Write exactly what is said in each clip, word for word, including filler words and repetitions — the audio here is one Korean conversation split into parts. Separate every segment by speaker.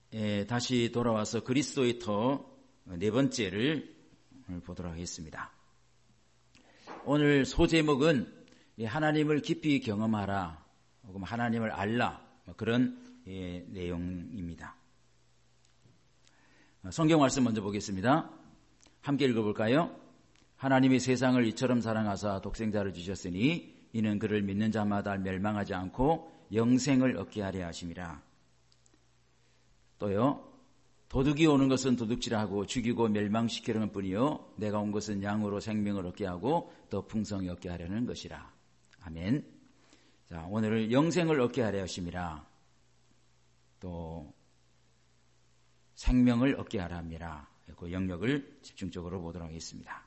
Speaker 1: 예, 다시 돌아와서 그리스도의 터 네 번째를 보도록 하겠습니다. 오늘 소제목은 하나님을 깊이 경험하라, 혹은 하나님을 알라, 그런 예, 내용입니다. 성경 말씀 먼저 보겠습니다. 함께 읽어볼까요? 하나님이 세상을 이처럼 사랑하사 독생자를 주셨으니 이는 그를 믿는 자마다 멸망하지 않고 영생을 얻게 하려 하심이라. 또요. 도둑이 오는 것은 도둑질을 하고 죽이고 멸망시키려는 뿐이요 내가 온 것은 양으로 생명을 얻게 하고 더 풍성히 얻게 하려는 것이라. 아멘. 자, 오늘은 영생을 얻게 하려 하심이라. 또 생명을 얻게 하려 합니다. 그 영역을 집중적으로 보도록 하겠습니다.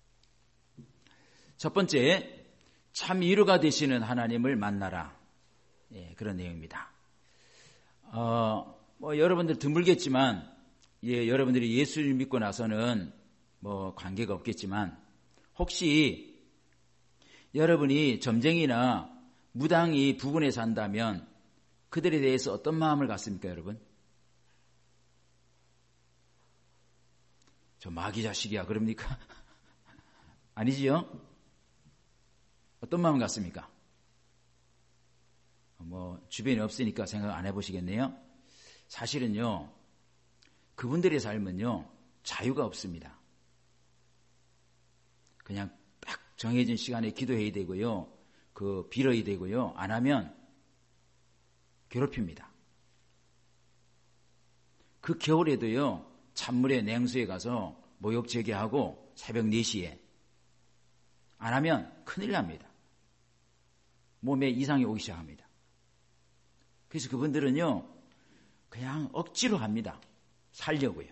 Speaker 1: 첫 번째, 참 위로가 되시는 하나님을 만나라. 예, 그런 내용입니다. 어, 뭐 여러분들 드물겠지만, 예, 여러분들이 예수를 믿고 나서는 뭐 관계가 없겠지만, 혹시 여러분이 점쟁이나 무당이 부근에 산다면 그들에 대해서 어떤 마음을 갖습니까, 여러분? 저 마귀 자식이야, 그럽니까? 아니지요? 어떤 마음 갖습니까? 뭐 주변에 없으니까 생각 안 해보시겠네요. 사실은요, 그분들의 삶은요 자유가 없습니다. 그냥 딱 정해진 시간에 기도해야 되고요, 그 빌어야 되고요, 안 하면 괴롭힙니다. 그 겨울에도요 찬물에 냉수에 가서 모욕 제기하고 새벽 네 시에 안 하면 큰일 납니다. 몸에 이상이 오기 시작합니다. 그래서 그분들은요 그냥 억지로 합니다. 살려고요.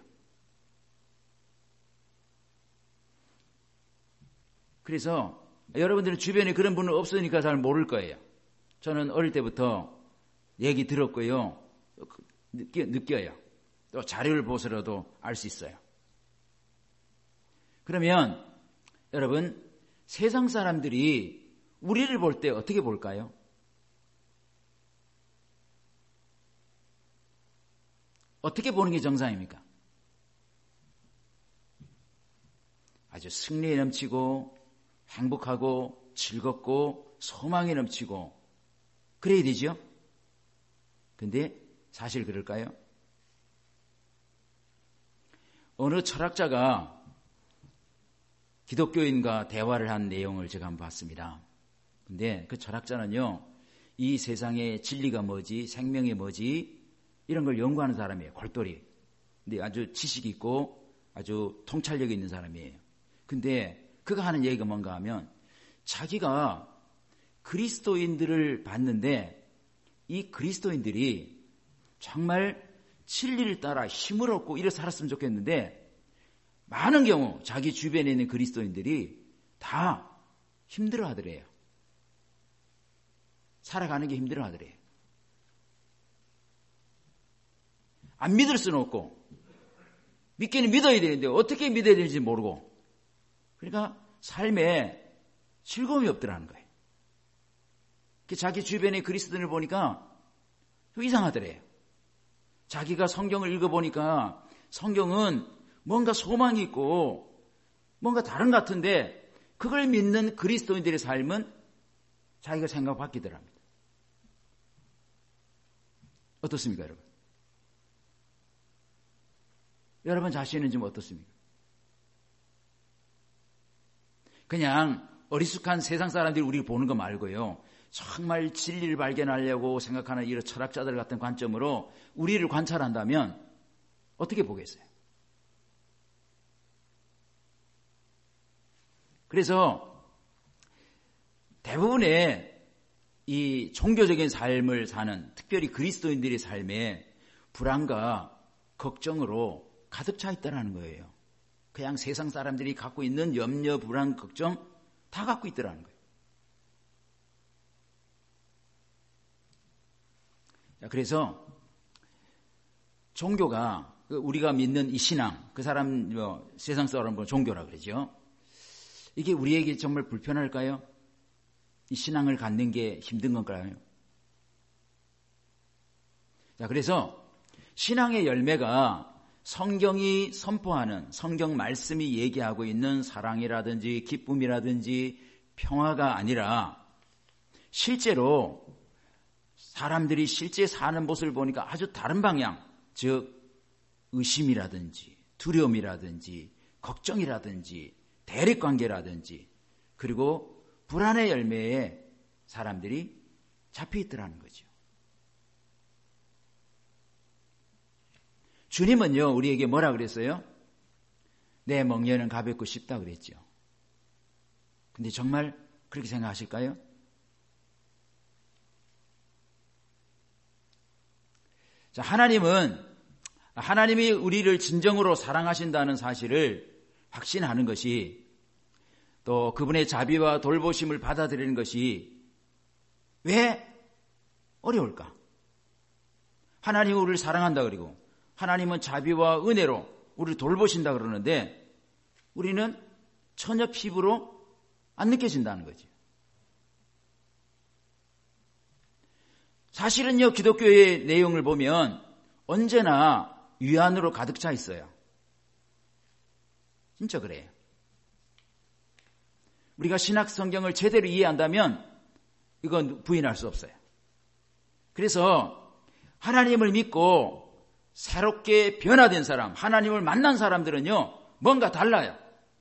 Speaker 1: 그래서 여러분들은 주변에 그런 분은 없으니까 잘 모를 거예요. 저는 어릴 때부터 얘기 들었고요, 느껴, 느껴요. 또 자료를 보서라도 알 수 있어요. 그러면 여러분, 세상 사람들이 우리를 볼 때 어떻게 볼까요? 어떻게 보는 게 정상입니까? 아주 승리에 넘치고 행복하고 즐겁고 소망에 넘치고 그래야 되죠? 근데 사실 그럴까요? 어느 철학자가 기독교인과 대화를 한 내용을 제가 한번 봤습니다. 근데 그 철학자는요, 이 세상의 진리가 뭐지, 생명이 뭐지, 이런 걸 연구하는 사람이에요. 골똘히. 근데 아주 지식 있고 아주 통찰력이 있는 사람이에요. 근데 그가 하는 얘기가 뭔가 하면, 자기가 그리스도인들을 봤는데 이 그리스도인들이 정말 진리를 따라 힘을 얻고 이래 살았으면 좋겠는데, 많은 경우 자기 주변에 있는 그리스도인들이 다 힘들어 하더래요. 살아가는 게 힘들어 하더래요. 안 믿을 수는 없고, 믿기는 믿어야 되는데 어떻게 믿어야 되는지 모르고, 그러니까 삶에 즐거움이 없더라는 거예요. 자기 주변의 그리스도인을 보니까 좀 이상하더래요. 자기가 성경을 읽어보니까 성경은 뭔가 소망이 있고 뭔가 다른 것 같은데, 그걸 믿는 그리스도인들의 삶은 자기가 생각 바뀌더랍니다. 어떻습니까, 여러분? 여러분 자신은 좀 어떻습니까? 그냥 어리숙한 세상 사람들이 우리를 보는 거 말고요, 정말 진리를 발견하려고 생각하는 이런 철학자들 같은 관점으로 우리를 관찰한다면 어떻게 보겠어요? 그래서 대부분의 이 종교적인 삶을 사는, 특별히 그리스도인들의 삶에 불안과 걱정으로 가득 차 있다는 거예요. 그냥 세상 사람들이 갖고 있는 염려, 불안, 걱정 다 갖고 있더라는 거예요. 그래서 종교가, 우리가 믿는 이 신앙, 그 사람, 뭐, 세상 사람은 종교라 그러죠. 이게 우리에게 정말 불편할까요? 이 신앙을 갖는 게 힘든 건가요? 자, 그래서 신앙의 열매가 성경이 선포하는, 성경 말씀이 얘기하고 있는 사랑이라든지 기쁨이라든지 평화가 아니라 실제로 사람들이 실제 사는 모습을 보니까 아주 다른 방향, 즉 의심이라든지 두려움이라든지 걱정이라든지 대립관계라든지 그리고 불안의 열매에 사람들이 잡혀 있더라는 거죠. 주님은요, 우리에게 뭐라 그랬어요? 내 멍에는 가볍고 쉽다 그랬죠. 근데 정말 그렇게 생각하실까요? 자, 하나님은, 하나님이 우리를 진정으로 사랑하신다는 사실을 확신하는 것이, 또 그분의 자비와 돌보심을 받아들이는 것이 왜 어려울까? 하나님은 우리를 사랑한다 그리고 하나님은 자비와 은혜로 우리를 돌보신다 그러는데 우리는 전혀 피부로 안 느껴진다는 거죠. 사실은요, 기독교의 내용을 보면 언제나 위안으로 가득 차 있어요. 진짜 그래요. 우리가 신약 성경을 제대로 이해한다면 이건 부인할 수 없어요. 그래서 하나님을 믿고 새롭게 변화된 사람, 하나님을 만난 사람들은요, 뭔가 달라요.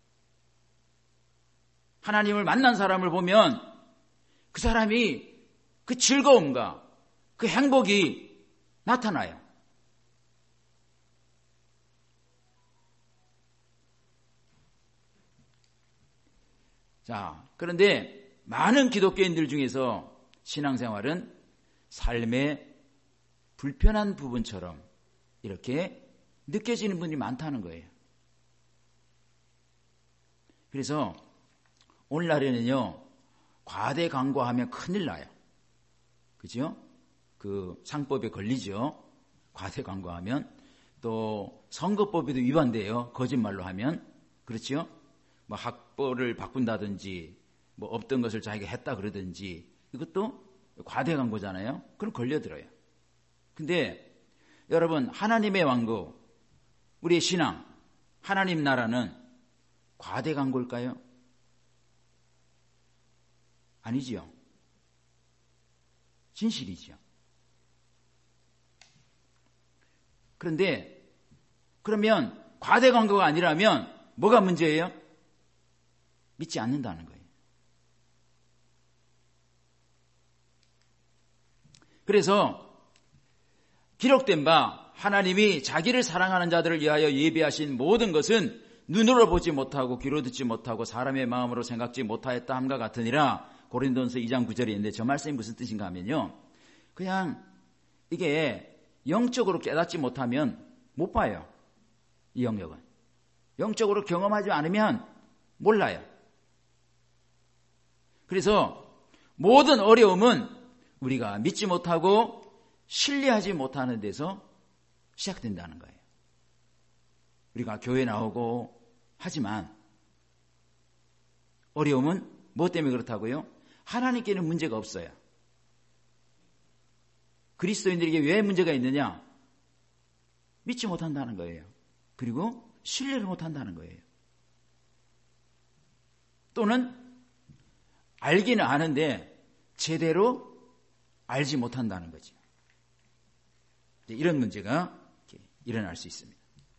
Speaker 1: 하나님을 만난 사람을 보면 그 사람이 그 즐거움과 그 행복이 나타나요. 자, 그런데 많은 기독교인들 중에서 신앙생활은 삶의 불편한 부분처럼 이렇게 느껴지는 분이 많다는 거예요. 그래서 오늘날에는요, 과대 광고하면 큰일 나요. 그죠? 그 상법에 걸리죠. 과대 광고하면. 또 선거법에도 위반돼요. 거짓말로 하면. 그렇죠? 뭐 학벌을 바꾼다든지 뭐 없던 것을 자기가 했다 그러든지 이것도 과대 광고잖아요. 그럼 걸려들어요. 근데 여러분, 하나님의 왕국, 우리의 신앙, 하나님 나라는 과대 광고일까요? 아니지요. 진실이지요. 그런데 그러면 과대 광고가 아니라면 뭐가 문제예요? 믿지 않는다는 거예요. 그래서 기록된 바 하나님이 자기를 사랑하는 자들을 위하여 예비하신 모든 것은 눈으로 보지 못하고 귀로 듣지 못하고 사람의 마음으로 생각지 못하였다 함과 같으니라. 고린도전서 이 장 구 절에 있는데 저 말씀이 무슨 뜻인가 하면요, 그냥 이게 영적으로 깨닫지 못하면 못 봐요. 이 영역은 영적으로 경험하지 않으면 몰라요. 그래서 모든 어려움은 우리가 믿지 못하고 신뢰하지 못하는 데서 시작된다는 거예요. 우리가 교회 나오고 하지만 어려움은 뭐 때문에 그렇다고요? 하나님께는 문제가 없어요. 그리스도인들에게 왜 문제가 있느냐? 믿지 못한다는 거예요. 그리고 신뢰를 못한다는 거예요. 또는 알기는 아는데 제대로 알지 못한다는 거죠. 이런 문제가 일어날 수 있습니다.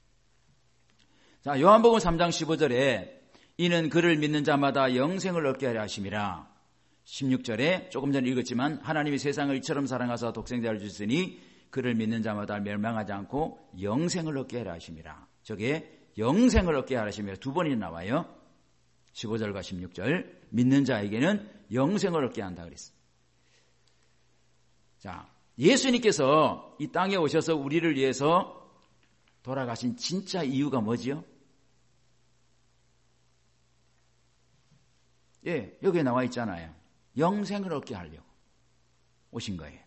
Speaker 1: 자, 요한복음 삼 장 십오 절에 이는 그를 믿는 자마다 영생을 얻게 하려 하심이라. 십육 절에 조금 전에 읽었지만 하나님이 세상을 이처럼 사랑하사 독생자를 주시니 그를 믿는 자마다 멸망하지 않고 영생을 얻게 하려 하심이라. 저게 영생을 얻게 하려 하심이라 두 번이나 나와요. 십오 절과 십육 절. 믿는 자에게는 영생을 얻게 한다 그랬습니다. 자, 예수님께서 이 땅에 오셔서 우리를 위해서 돌아가신 진짜 이유가 뭐지요? 예, 여기에 나와 있잖아요. 영생을 얻게 하려고 오신 거예요.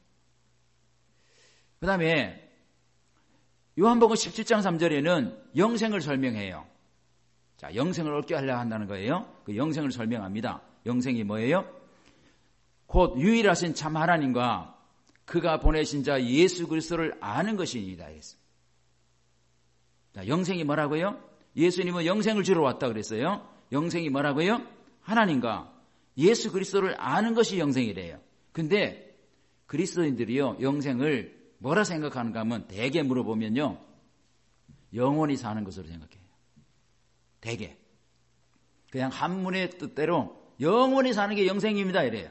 Speaker 1: 그 다음에 요한복음 십칠 장 삼 절에는 영생을 설명해요. 자, 영생을 얻게 하려 한다는 거예요. 그 영생을 설명합니다. 영생이 뭐예요? 곧 유일하신 참 하나님과 그가 보내신 자 예수 그리스도를 아는 것이니이다. 자, 영생이 뭐라고요? 예수님은 영생을 주러 왔다 그랬어요. 영생이 뭐라고요? 하나님과 예수 그리스도를 아는 것이 영생이래요. 근데 그리스도인들이요, 영생을 뭐라 생각하는가 하면 대개 물어보면요, 영원히 사는 것으로 생각해요. 대개. 그냥 한문의 뜻대로 영원히 사는 게 영생입니다 이래요.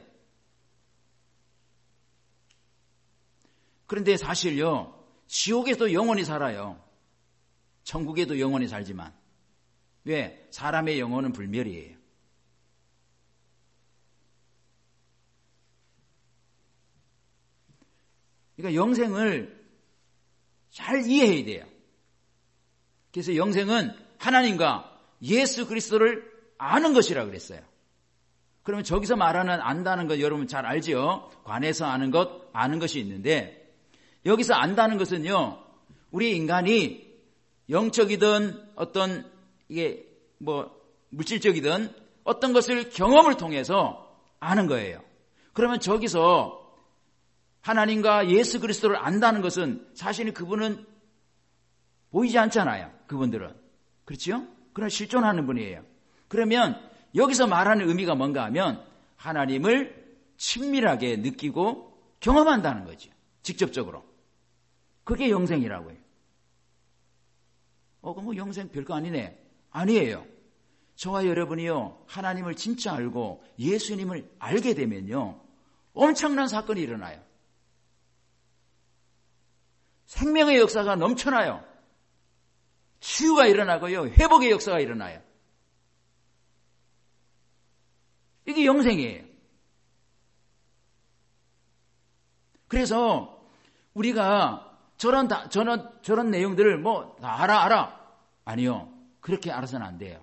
Speaker 1: 그런데 사실요, 지옥에도 영원히 살아요. 천국에도 영원히 살지만. 왜? 사람의 영혼은 불멸이에요. 그러니까 영생을 잘 이해해야 돼요. 그래서 영생은 하나님과 예수 그리스도를 아는 것이라 그랬어요. 그러면 저기서 말하는 안다는 것 여러분 잘 알지요? 관해서 아는 것, 아는 것이 있는데 여기서 안다는 것은요, 우리 인간이 영적이든 어떤 이게 뭐 물질적이든 어떤 것을 경험을 통해서 아는 거예요. 그러면 저기서 하나님과 예수 그리스도를 안다는 것은 사실은 그분은 보이지 않잖아요. 그분들은. 그렇죠? 그런 실존하는 분이에요. 그러면 여기서 말하는 의미가 뭔가 하면 하나님을 친밀하게 느끼고 경험한다는 거죠. 직접적으로. 그게 영생이라고 해요. 어, 그럼 뭐 영생 별거 아니네. 아니에요. 저와 여러분이요, 하나님을 진짜 알고 예수님을 알게 되면요, 엄청난 사건이 일어나요. 생명의 역사가 넘쳐나요. 치유가 일어나고요, 회복의 역사가 일어나요. 이게 영생이에요. 그래서 우리가 저런 저런 저런 내용들을 뭐 다 알아 알아 아니요, 그렇게 알아서는 안 돼요.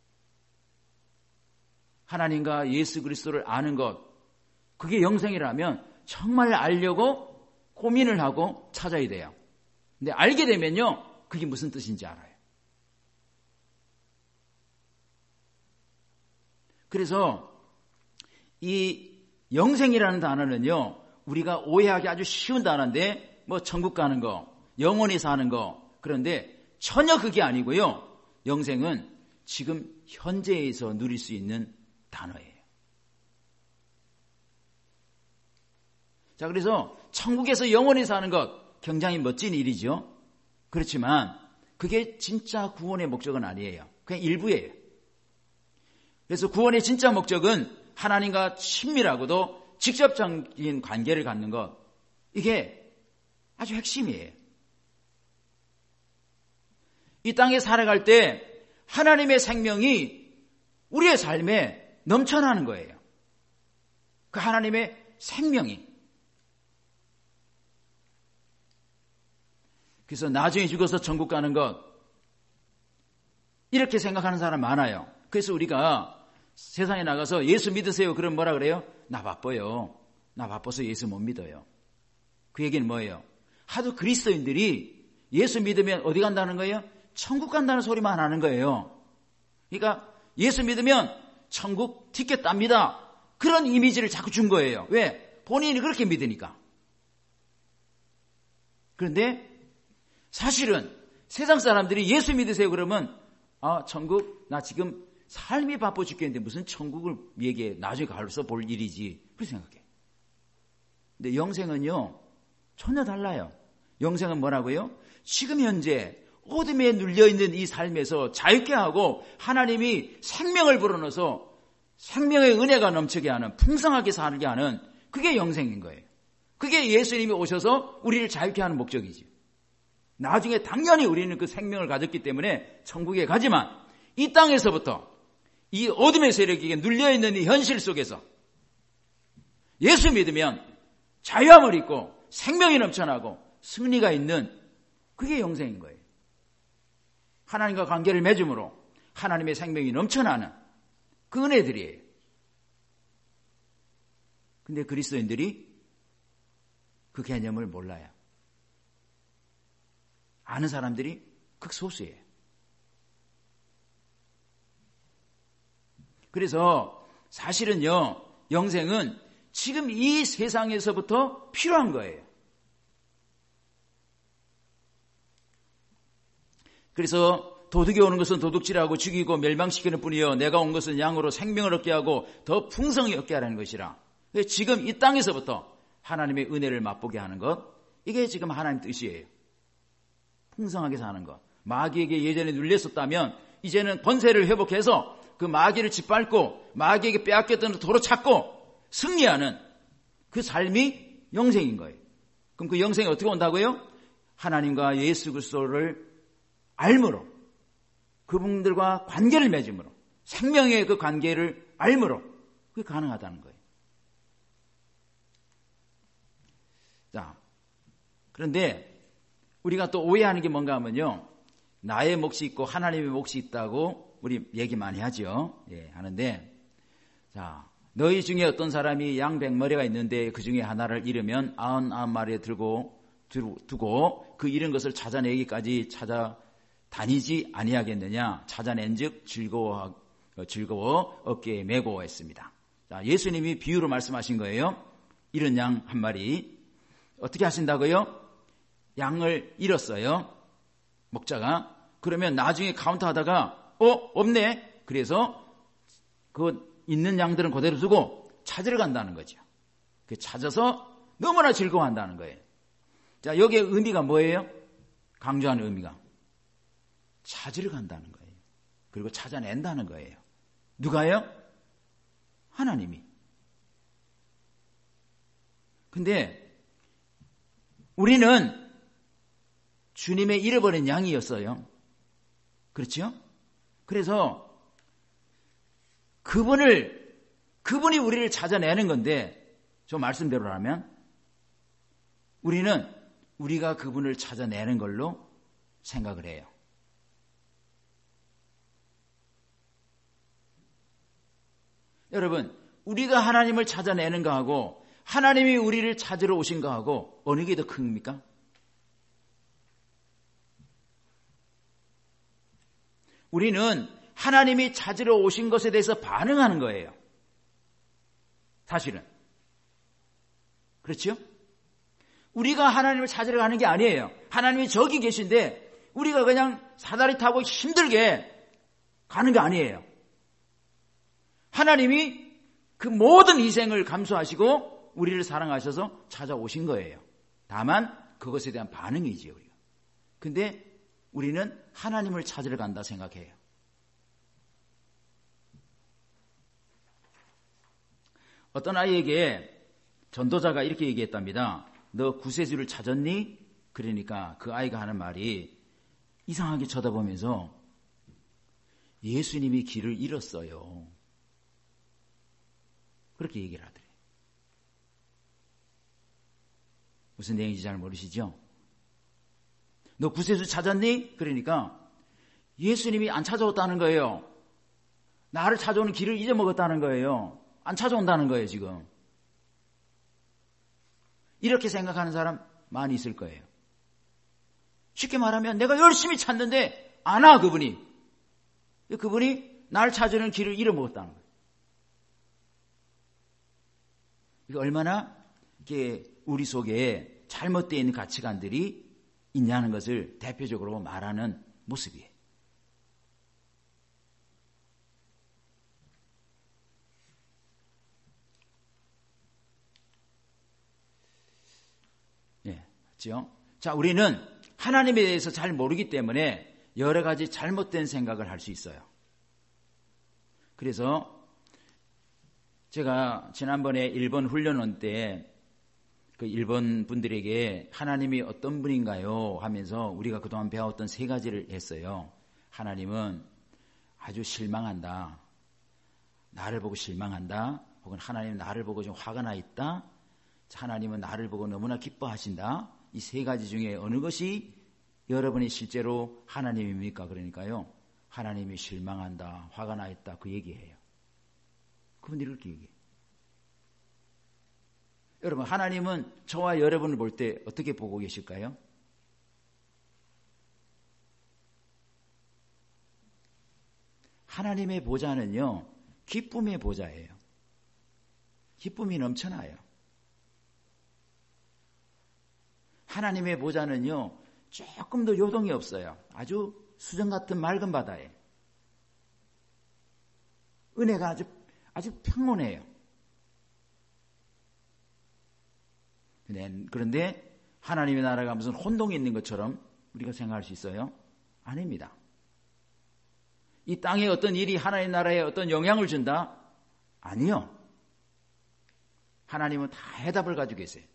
Speaker 1: 하나님과 예수 그리스도를 아는 것, 그게 영생이라면 정말 알려고 고민을 하고 찾아야 돼요. 근데 알게 되면요, 그게 무슨 뜻인지 알아요. 그래서 이 영생이라는 단어는요, 우리가 오해하기 아주 쉬운 단어인데, 뭐 천국 가는 거, 영원히 사는 거, 그런데 전혀 그게 아니고요, 영생은 지금 현재에서 누릴 수 있는 단어예요. 자, 그래서 천국에서 영원히 사는 것 굉장히 멋진 일이죠. 그렇지만 그게 진짜 구원의 목적은 아니에요. 그냥 일부예요. 그래서 구원의 진짜 목적은 하나님과 친밀하고도 직접적인 관계를 갖는 것, 이게 아주 핵심이에요. 이 땅에 살아갈 때 하나님의 생명이 우리의 삶에 넘쳐나는 거예요. 그 하나님의 생명이. 그래서 나중에 죽어서 천국 가는 것, 이렇게 생각하는 사람 많아요. 그래서 우리가 세상에 나가서 예수 믿으세요 그럼 뭐라 그래요? 나 바빠요. 나 바빠서 예수 못 믿어요. 그 얘기는 뭐예요? 하도 그리스도인들이 예수 믿으면 어디 간다는 거예요? 천국 간다는 소리만 하는 거예요. 그러니까 예수 믿으면 천국 티켓 땁니다. 그런 이미지를 자꾸 준 거예요. 왜? 본인이 그렇게 믿으니까. 그런데 사실은 세상 사람들이 예수 믿으세요 그러면, 아, 천국, 나 지금 삶이 바빠 죽겠는데 무슨 천국을 얘기해, 나중에 가서 볼 일이지, 그렇게 생각해. 근데 영생은요, 전혀 달라요. 영생은 뭐라고요? 지금 현재 어둠에 눌려있는 이 삶에서 자유케 하고 하나님이 생명을 불어넣어서 생명의 은혜가 넘치게 하는, 풍성하게 살게 하는, 그게 영생인 거예요. 그게 예수님이 오셔서 우리를 자유케 하는 목적이지. 나중에 당연히 우리는 그 생명을 가졌기 때문에 천국에 가지만, 이 땅에서부터 이 어둠의 세력에게 눌려있는 이 현실 속에서 예수 믿으면 자유함을 입고 생명이 넘쳐나고 승리가 있는, 그게 영생인 거예요. 하나님과 관계를 맺음으로 하나님의 생명이 넘쳐나는 그 은혜들이에요. 근데 그리스도인들이 그 개념을 몰라요. 아는 사람들이 극소수예요. 그래서 사실은요, 영생은 지금 이 세상에서부터 필요한 거예요. 그래서 도둑이 오는 것은 도둑질하고 죽이고 멸망시키는 뿐이요 내가 온 것은 양으로 생명을 얻게 하고 더 풍성히 얻게 하라는 것이라. 지금 이 땅에서부터 하나님의 은혜를 맛보게 하는 것, 이게 지금 하나님 뜻이에요. 풍성하게 사는 것. 마귀에게 예전에 눌렸었다면 이제는 권세를 회복해서 그 마귀를 짓밟고 마귀에게 빼앗겼던 도로 찾고 승리하는 그 삶이 영생인 거예요. 그럼 그 영생이 어떻게 온다고요? 하나님과 예수 그리스도를 알므로, 그분들과 관계를 맺음으로, 생명의 그 관계를 알므로 그게 가능하다는 거예요. 자, 그런데 우리가 또 오해하는 게 뭔가 하면요, 나의 몫이 있고 하나님의 몫이 있다고 우리 얘기 많이 하죠. 예, 하는데, 자, 너희 중에 어떤 사람이 양 백마리가 있는데 그 중에 하나를 잃으면 아흔아홉 마리에 들고 두고 그 잃은 것을 찾아내기까지 찾아 다니지 아니하겠느냐. 찾아낸즉 즐거워 즐거워 어깨에 메고 했습니다. 자, 예수님이 비유로 말씀하신 거예요. 잃은 양 한 마리 어떻게 하신다고요? 양을 잃었어요, 목자가. 그러면 나중에 카운트 하다가 어? 없네. 그래서 그 있는 양들은 그대로 두고 찾으러 간다는 거죠. 그 찾아서 너무나 즐거워한다는 거예요. 자, 여기에 의미가 뭐예요? 강조하는 의미가 찾으러 간다는 거예요. 그리고 찾아낸다는 거예요. 누가요? 하나님이. 근데 우리는 주님의 잃어버린 양이었어요. 그렇죠? 그래서 그분을, 그분이 우리를 찾아내는 건데, 저 말씀대로라면 우리는 우리가 그분을 찾아내는 걸로 생각을 해요. 여러분, 우리가 하나님을 찾아내는 거하고 하나님이 우리를 찾으러 오신 거하고 어느 게 더 큽니까? 우리는 하나님이 찾으러 오신 것에 대해서 반응하는 거예요. 사실은. 그렇죠? 우리가 하나님을 찾으러 가는 게 아니에요. 하나님이 저기 계신데 우리가 그냥 사다리 타고 힘들게 가는 게 아니에요. 하나님이 그 모든 희생을 감수하시고 우리를 사랑하셔서 찾아오신 거예요. 다만 그것에 대한 반응이지요, 우리가. 근데 우리는 하나님을 찾으러 간다 생각해요. 어떤 아이에게 전도자가 이렇게 얘기했답니다. 너 구세주를 찾았니? 그러니까 그 아이가 하는 말이 이상하게 쳐다보면서 예수님이 길을 잃었어요. 그렇게 얘기를 하더래요. 무슨 내용인지 잘 모르시죠? 너 구세주 찾았니? 그러니까 예수님이 안 찾아왔다는 거예요. 나를 찾아오는 길을 잊어먹었다는 거예요. 안 찾아온다는 거예요, 지금. 이렇게 생각하는 사람 많이 있을 거예요. 쉽게 말하면 내가 열심히 찾는데 안 와, 그분이. 그분이 나를 찾으는 길을 잃어먹었다는 거예요. 이게 얼마나 이게 우리 속에 잘못되어 있는 가치관들이 있냐는 것을 대표적으로 말하는 모습이에요. 예, 맞죠? 자, 우리는 하나님에 대해서 잘 모르기 때문에 여러 가지 잘못된 생각을 할 수 있어요. 그래서 제가 지난번에 일본 훈련원 때 그 일본 분들에게 하나님이 어떤 분인가요? 하면서 우리가 그동안 배웠던 세 가지를 했어요. 하나님은 아주 실망한다. 나를 보고 실망한다. 혹은 하나님은 나를 보고 좀 화가 나 있다. 하나님은 나를 보고 너무나 기뻐하신다. 이 세 가지 중에 어느 것이 여러분이 실제로 하나님입니까? 그러니까요. 하나님이 실망한다. 화가 나 있다. 그 얘기예요. 그분들이 그렇게 얘기해요. 여러분, 하나님은 저와 여러분을 볼 때 어떻게 보고 계실까요? 하나님의 보좌는요, 기쁨의 보좌예요. 기쁨이 넘쳐나요. 하나님의 보좌는요, 조금 더 요동이 없어요. 아주 수정 같은 맑은 바다에 은혜가 아주 아주 평온해요. 그런데 하나님의 나라가 무슨 혼동이 있는 것처럼 우리가 생각할 수 있어요? 아닙니다. 이 땅에 어떤 일이 하나님의 나라에 어떤 영향을 준다? 아니요. 하나님은 다 해답을 가지고 계세요.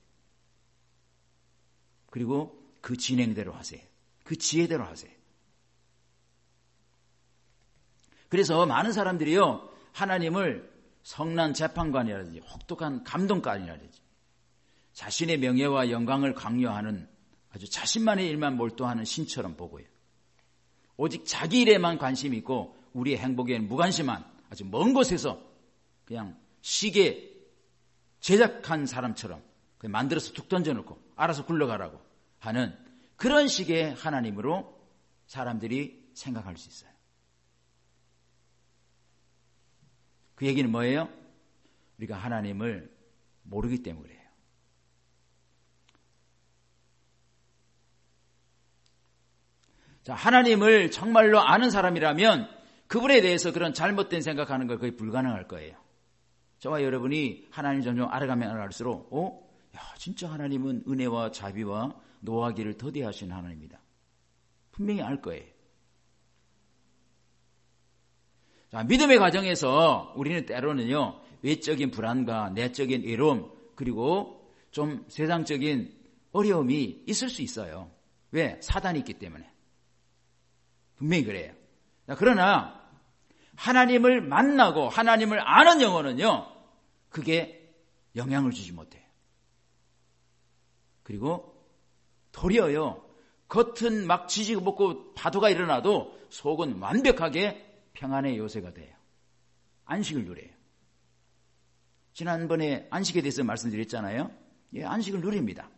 Speaker 1: 그리고 그 진행대로 하세요. 그 지혜대로 하세요. 그래서 많은 사람들이요, 하나님을 성난 재판관이라든지 혹독한 감동관이라든지 자신의 명예와 영광을 강요하는 아주 자신만의 일만 몰두하는 신처럼 보고요. 오직 자기 일에만 관심이 있고 우리의 행복에는 무관심한 아주 먼 곳에서 그냥 시계 제작한 사람처럼 그냥 만들어서 툭 던져놓고 알아서 굴러가라고 하는 그런 식의 하나님으로 사람들이 생각할 수 있어요. 그 얘기는 뭐예요? 우리가 하나님을 모르기 때문에 그래요. 자, 하나님을 정말로 아는 사람이라면 그분에 대해서 그런 잘못된 생각하는 걸 거의 불가능할 거예요. 저와 여러분이 하나님 점점 알아가면 알아갈수록 어? 야, 진짜 하나님은 은혜와 자비와 노하기를 더디하신 하나님이다. 분명히 알 거예요. 자, 믿음의 과정에서 우리는 때로는요, 외적인 불안과 내적인 외로움, 그리고 좀 세상적인 어려움이 있을 수 있어요. 왜? 사단이 있기 때문에. 분명히 그래요. 자, 그러나 하나님을 만나고 하나님을 아는 영혼은요, 그게 영향을 주지 못해요. 그리고 도리어요, 겉은 막 지지고 볶고 파도가 일어나도 속은 완벽하게 평안의 요새가 돼요. 안식을 누려요. 지난번에 안식에 대해서 말씀드렸잖아요. 예, 안식을 누립니다.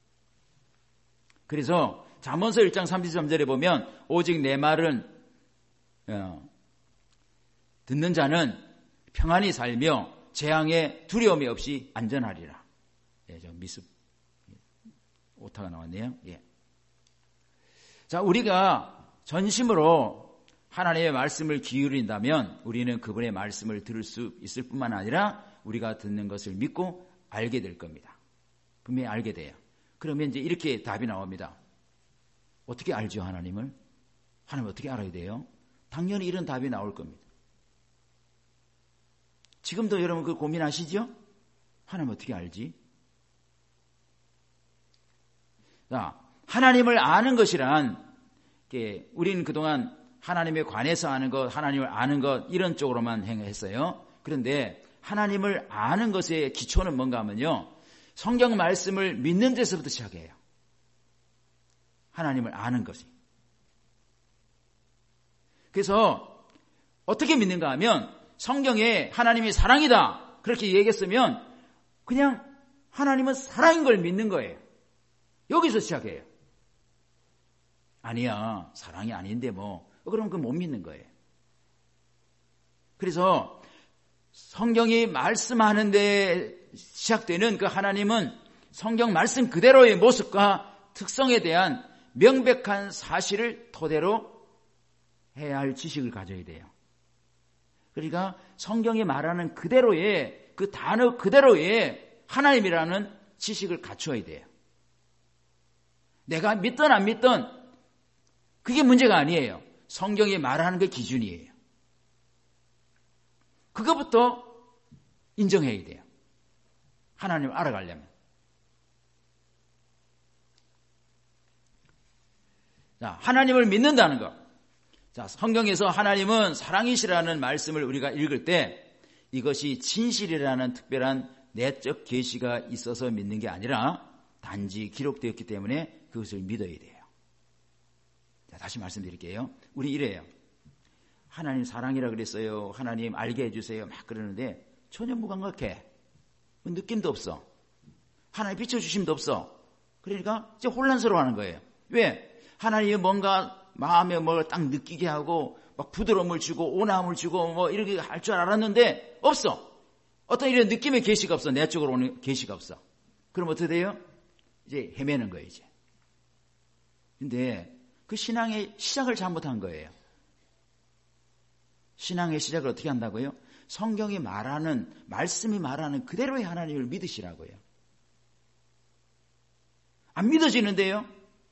Speaker 1: 그래서 잠언서 일 장 삼십삼 절에 보면 오직 내 말은 어, 듣는 자는 평안히 살며 재앙에 두려움이 없이 안전하리라. 예, 저 미습 오타가 나왔네요. 예. 자, 우리가 전심으로 하나님의 말씀을 기울인다면 우리는 그분의 말씀을 들을 수 있을 뿐만 아니라 우리가 듣는 것을 믿고 알게 될 겁니다. 분명히 알게 돼요. 그러면 이제 이렇게 답이 나옵니다. 어떻게 알죠, 하나님을? 하나님 어떻게 알아야 돼요? 당연히 이런 답이 나올 겁니다. 지금도 여러분 그 고민하시죠? 하나님 어떻게 알지? 자, 하나님을 아는 것이란 우리는 그동안 하나님에 관해서 아는 것, 하나님을 아는 것 이런 쪽으로만 행했어요. 그런데 하나님을 아는 것의 기초는 뭔가 하면요, 성경 말씀을 믿는 데서부터 시작해요. 하나님을 아는 것이. 그래서 어떻게 믿는가 하면 성경에 하나님이 사랑이다 그렇게 얘기했으면 그냥 하나님은 사랑인 걸 믿는 거예요. 여기서 시작해요. 아니야, 사랑이 아닌데 뭐 그럼 그건 못 믿는 거예요. 그래서 성경이 말씀하는데 시작되는 그 하나님은 성경 말씀 그대로의 모습과 특성에 대한 명백한 사실을 토대로 해야 할 지식을 가져야 돼요. 그러니까 성경이 말하는 그대로의 그 단어 그대로의 하나님이라는 지식을 갖춰야 돼요. 내가 믿든 안 믿든 그게 문제가 아니에요. 성경이 말하는 게 기준이에요. 그것부터 인정해야 돼요. 하나님을 알아가려면. 자, 하나님을 믿는다는 것. 자, 성경에서 하나님은 사랑이시라는 말씀을 우리가 읽을 때 이것이 진실이라는 특별한 내적 계시가 있어서 믿는 게 아니라 단지 기록되었기 때문에 그것을 믿어야 돼요. 자, 다시 말씀드릴게요. 우리 이래요. 하나님 사랑이라 그랬어요. 하나님 알게 해주세요. 막 그러는데 전혀 무감각해. 느낌도 없어. 하나님 비춰주심도 없어. 그러니까 이제 혼란스러워하는 거예요. 왜? 하나님이 뭔가 마음에 뭘 딱 느끼게 하고 막 부드러움을 주고 온화함을 주고 뭐 이렇게 할 줄 알았는데 없어. 어떤 이런 느낌의 계시가 없어. 내 쪽으로 오는 계시가 없어. 그럼 어떻게 돼요? 이제 헤매는 거예요, 이제. 근데 그 신앙의 시작을 잘못한 거예요. 신앙의 시작을 어떻게 한다고요? 성경이 말하는, 말씀이 말하는 그대로의 하나님을 믿으시라고요. 안 믿어지는데요?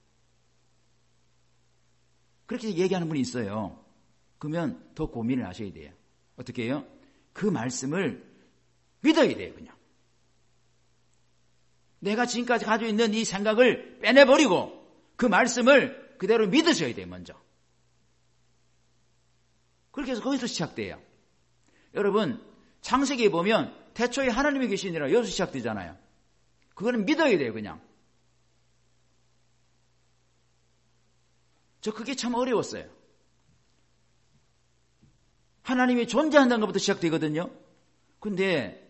Speaker 1: 그렇게 얘기하는 분이 있어요. 그러면 더 고민을 하셔야 돼요. 어떻게 해요? 그 말씀을 믿어야 돼요, 그냥. 내가 지금까지 가지고 있는 이 생각을 빼내버리고 그 말씀을 그대로 믿으셔야 돼요, 먼저. 그렇게 해서 거기서 시작돼요. 여러분, 창세기에 보면 태초에 하나님이 계시니라 여기서 시작되잖아요. 그거는 믿어야 돼요, 그냥. 저 그게 참 어려웠어요. 하나님이 존재한다는 것부터 시작되거든요. 근데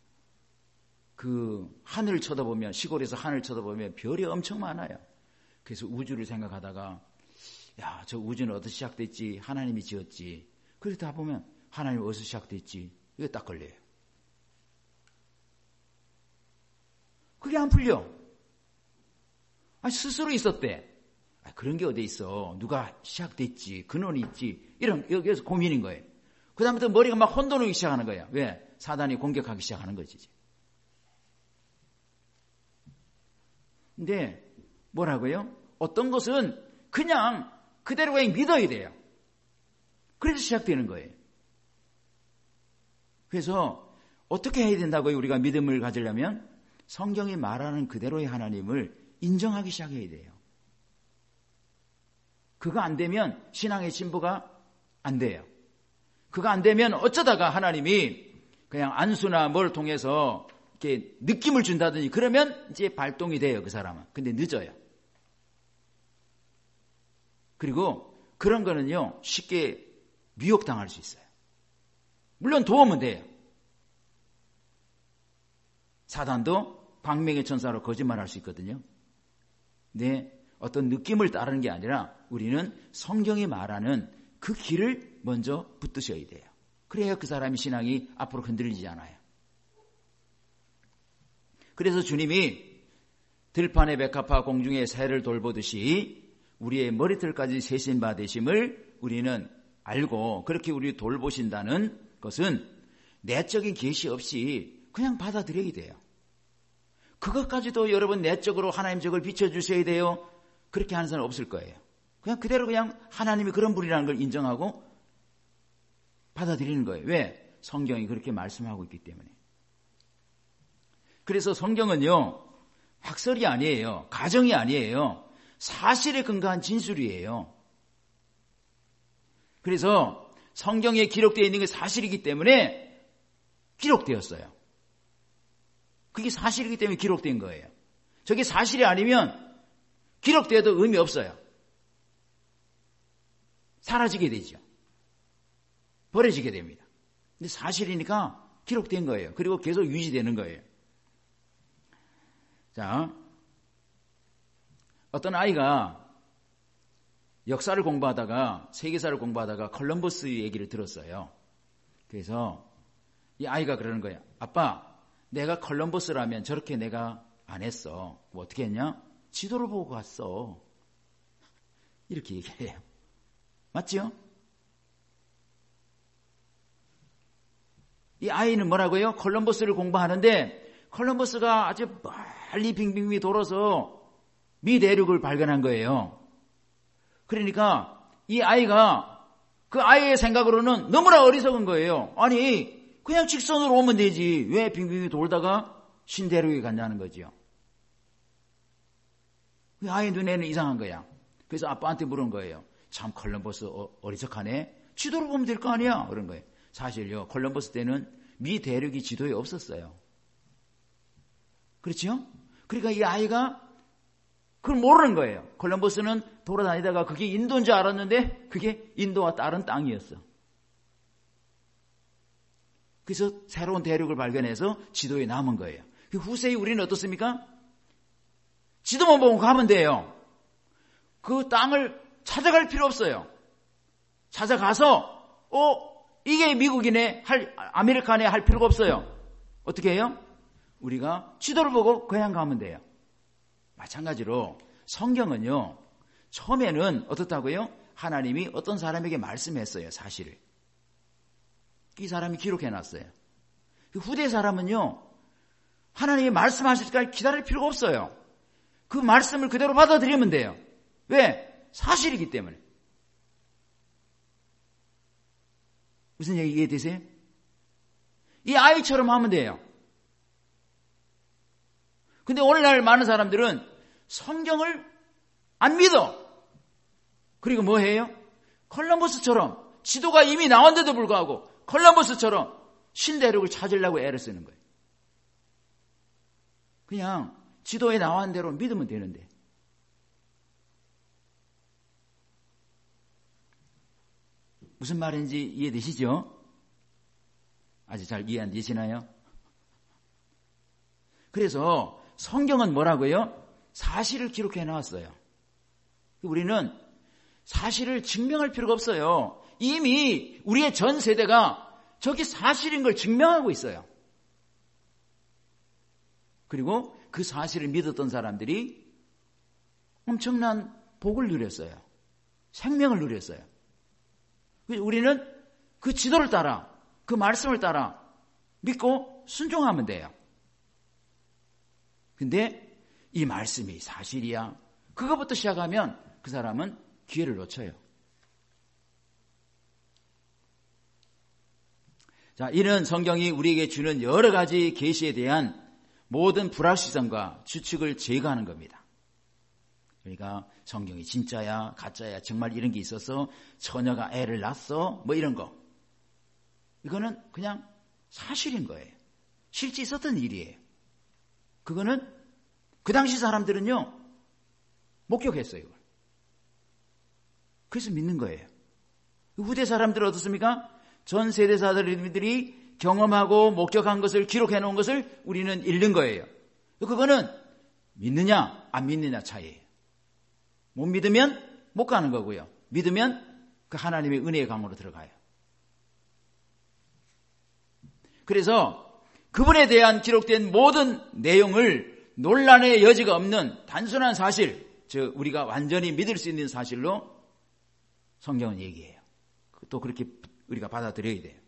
Speaker 1: 그 하늘을 쳐다보면, 시골에서 하늘을 쳐다보면 별이 엄청 많아요. 그래서 우주를 생각하다가 야, 저 우주는 어디서 시작됐지? 하나님이 지었지. 그래서 다 보면 하나님 어디서 시작됐지? 이거 딱 걸려요. 그게 안 풀려. 아니, 스스로 있었대. 아, 그런 게 어디 있어. 누가 시작됐지, 근원이 있지. 이런, 여기서 고민인 거예요. 그 다음부터 머리가 막 혼돈하기 시작하는 거야. 왜? 사단이 공격하기 시작하는 거지. 근데 뭐라고요? 어떤 것은 그냥 그대로 그냥 믿어야 돼요. 그래서 시작되는 거예요. 그래서 어떻게 해야 된다고요? 우리가 믿음을 가지려면 성경이 말하는 그대로의 하나님을 인정하기 시작해야 돼요. 그거 안 되면 신앙의 진보가 안 돼요. 그거 안 되면 어쩌다가 하나님이 그냥 안수나 뭘 통해서 이렇게 느낌을 준다든지 그러면 이제 발동이 돼요, 그 사람은. 근데 늦어요. 그리고 그런 거는요, 쉽게 미혹당할 수 있어요. 물론 도움은 돼요. 사단도 광명의 천사로 거짓말할 수 있거든요. 근데 어떤 느낌을 따르는 게 아니라 우리는 성경이 말하는 그 길을 먼저 붙드셔야 돼요. 그래야 그 사람의 신앙이 앞으로 흔들리지 않아요. 그래서 주님이 들판의 백합화 공중의 새를 돌보듯이 우리의 머리털까지 세신 바 되심을 우리는 알고 그렇게 우리 돌보신다는 것은 내적인 계시 없이 그냥 받아들여야 돼요. 그것까지도 여러분 내적으로 하나님적을 비춰주셔야 돼요. 그렇게 하는 사람은 없을 거예요. 그냥 그대로 그냥 하나님이 그런 분이라는 걸 인정하고 받아들이는 거예요. 왜? 성경이 그렇게 말씀하고 있기 때문에. 그래서 성경은요, 학설이 아니에요. 가정이 아니에요. 사실에 근거한 진술이에요. 그래서 성경에 기록되어 있는 게 사실이기 때문에 기록되었어요. 그게 사실이기 때문에 기록된 거예요. 저게 사실이 아니면 기록되어도 의미 없어요. 사라지게 되죠. 버려지게 됩니다. 근데 사실이니까 기록된 거예요. 그리고 계속 유지되는 거예요. 자, 어떤 아이가 역사를 공부하다가, 세계사를 공부하다가 콜럼버스 얘기를 들었어요. 그래서 이 아이가 그러는 거예요. 아빠, 내가 콜럼버스라면 저렇게 내가 안 했어. 뭐 어떻게 했냐? 지도를 보고 갔어. 이렇게 얘기해요. 맞죠? 이 아이는 뭐라고요? 콜럼버스를 공부하는데 콜럼버스가 아주 멀리 빙빙빙 돌아서 미 대륙을 발견한 거예요. 그러니까 이 아이가 그 아이의 생각으로는 너무나 어리석은 거예요. 아니 그냥 직선으로 오면 되지 왜 빙빙빙 돌다가 신대륙에 갔냐는 거죠. 그 아이 눈에는 이상한 거야. 그래서 아빠한테 물은 거예요. 참 콜럼버스 어, 어리석하네. 지도를 보면 될 거 아니야. 그런 거예요. 사실요. 콜럼버스 때는 미 대륙이 지도에 없었어요. 그렇죠? 그러니까 이 아이가 그걸 모르는 거예요. 콜럼버스는 돌아다니다가 그게 인도인 줄 알았는데 그게 인도와 다른 땅이었어. 그래서 새로운 대륙을 발견해서 지도에 남은 거예요. 후세에 우리는 어떻습니까? 지도만 보고 가면 돼요. 그 땅을 찾아갈 필요 없어요. 찾아가서 어 이게 미국이네 할 아메리카네 할 필요가 없어요. 어떻게 해요? 우리가 지도를 보고 그냥 가면 돼요. 마찬가지로 성경은요 처음에는 어떻다고요? 하나님이 어떤 사람에게 말씀했어요. 사실을. 이 사람이 기록해놨어요. 후대 사람은요. 하나님이 말씀하실 때까지 기다릴 필요가 없어요. 그 말씀을 그대로 받아들이면 돼요. 왜? 사실이기 때문에. 무슨 얘기 이해되세요? 이 아이처럼 하면 돼요. 근데 오늘날 많은 사람들은 성경을 안 믿어. 그리고 뭐 해요? 콜럼버스처럼 지도가 이미 나왔는데도 불구하고 콜럼버스처럼 신대륙을 찾으려고 애를 쓰는 거예요. 그냥 지도에 나온 대로 믿으면 되는데. 무슨 말인지 이해되시죠? 아직 잘 이해 안 되시나요? 그래서 성경은 뭐라고요? 사실을 기록해 놨어요. 우리는 사실을 증명할 필요가 없어요. 이미 우리의 전 세대가 저게 사실인 걸 증명하고 있어요. 그리고 그 사실을 믿었던 사람들이 엄청난 복을 누렸어요. 생명을 누렸어요. 우리는 그 지도를 따라, 그 말씀을 따라 믿고 순종하면 돼요. 근데 이 말씀이 사실이야. 그것부터 시작하면 그 사람은 기회를 놓쳐요. 자, 이는 성경이 우리에게 주는 여러 가지 계시에 대한 모든 불확실성과 추측을 제거하는 겁니다. 그러니까 성경이 진짜야, 가짜야, 정말 이런 게 있어서 처녀가 애를 낳았어, 뭐 이런 거. 이거는 그냥 사실인 거예요. 실제 있었던 일이에요. 그거는 그 당시 사람들은요, 목격했어요, 이걸. 그래서 믿는 거예요. 후대 사람들은 어떻습니까? 전 세대사들이 경험하고 목격한 것을 기록해 놓은 것을 우리는 읽는 거예요. 그거는 믿느냐 안 믿느냐 차이예요. 못 믿으면 못 가는 거고요. 믿으면 그 하나님의 은혜의 강으로 들어가요. 그래서 그분에 대한 기록된 모든 내용을 논란의 여지가 없는 단순한 사실, 즉 우리가 완전히 믿을 수 있는 사실로 성경은 얘기해요. 또 그렇게 우리가 받아들여야 돼요.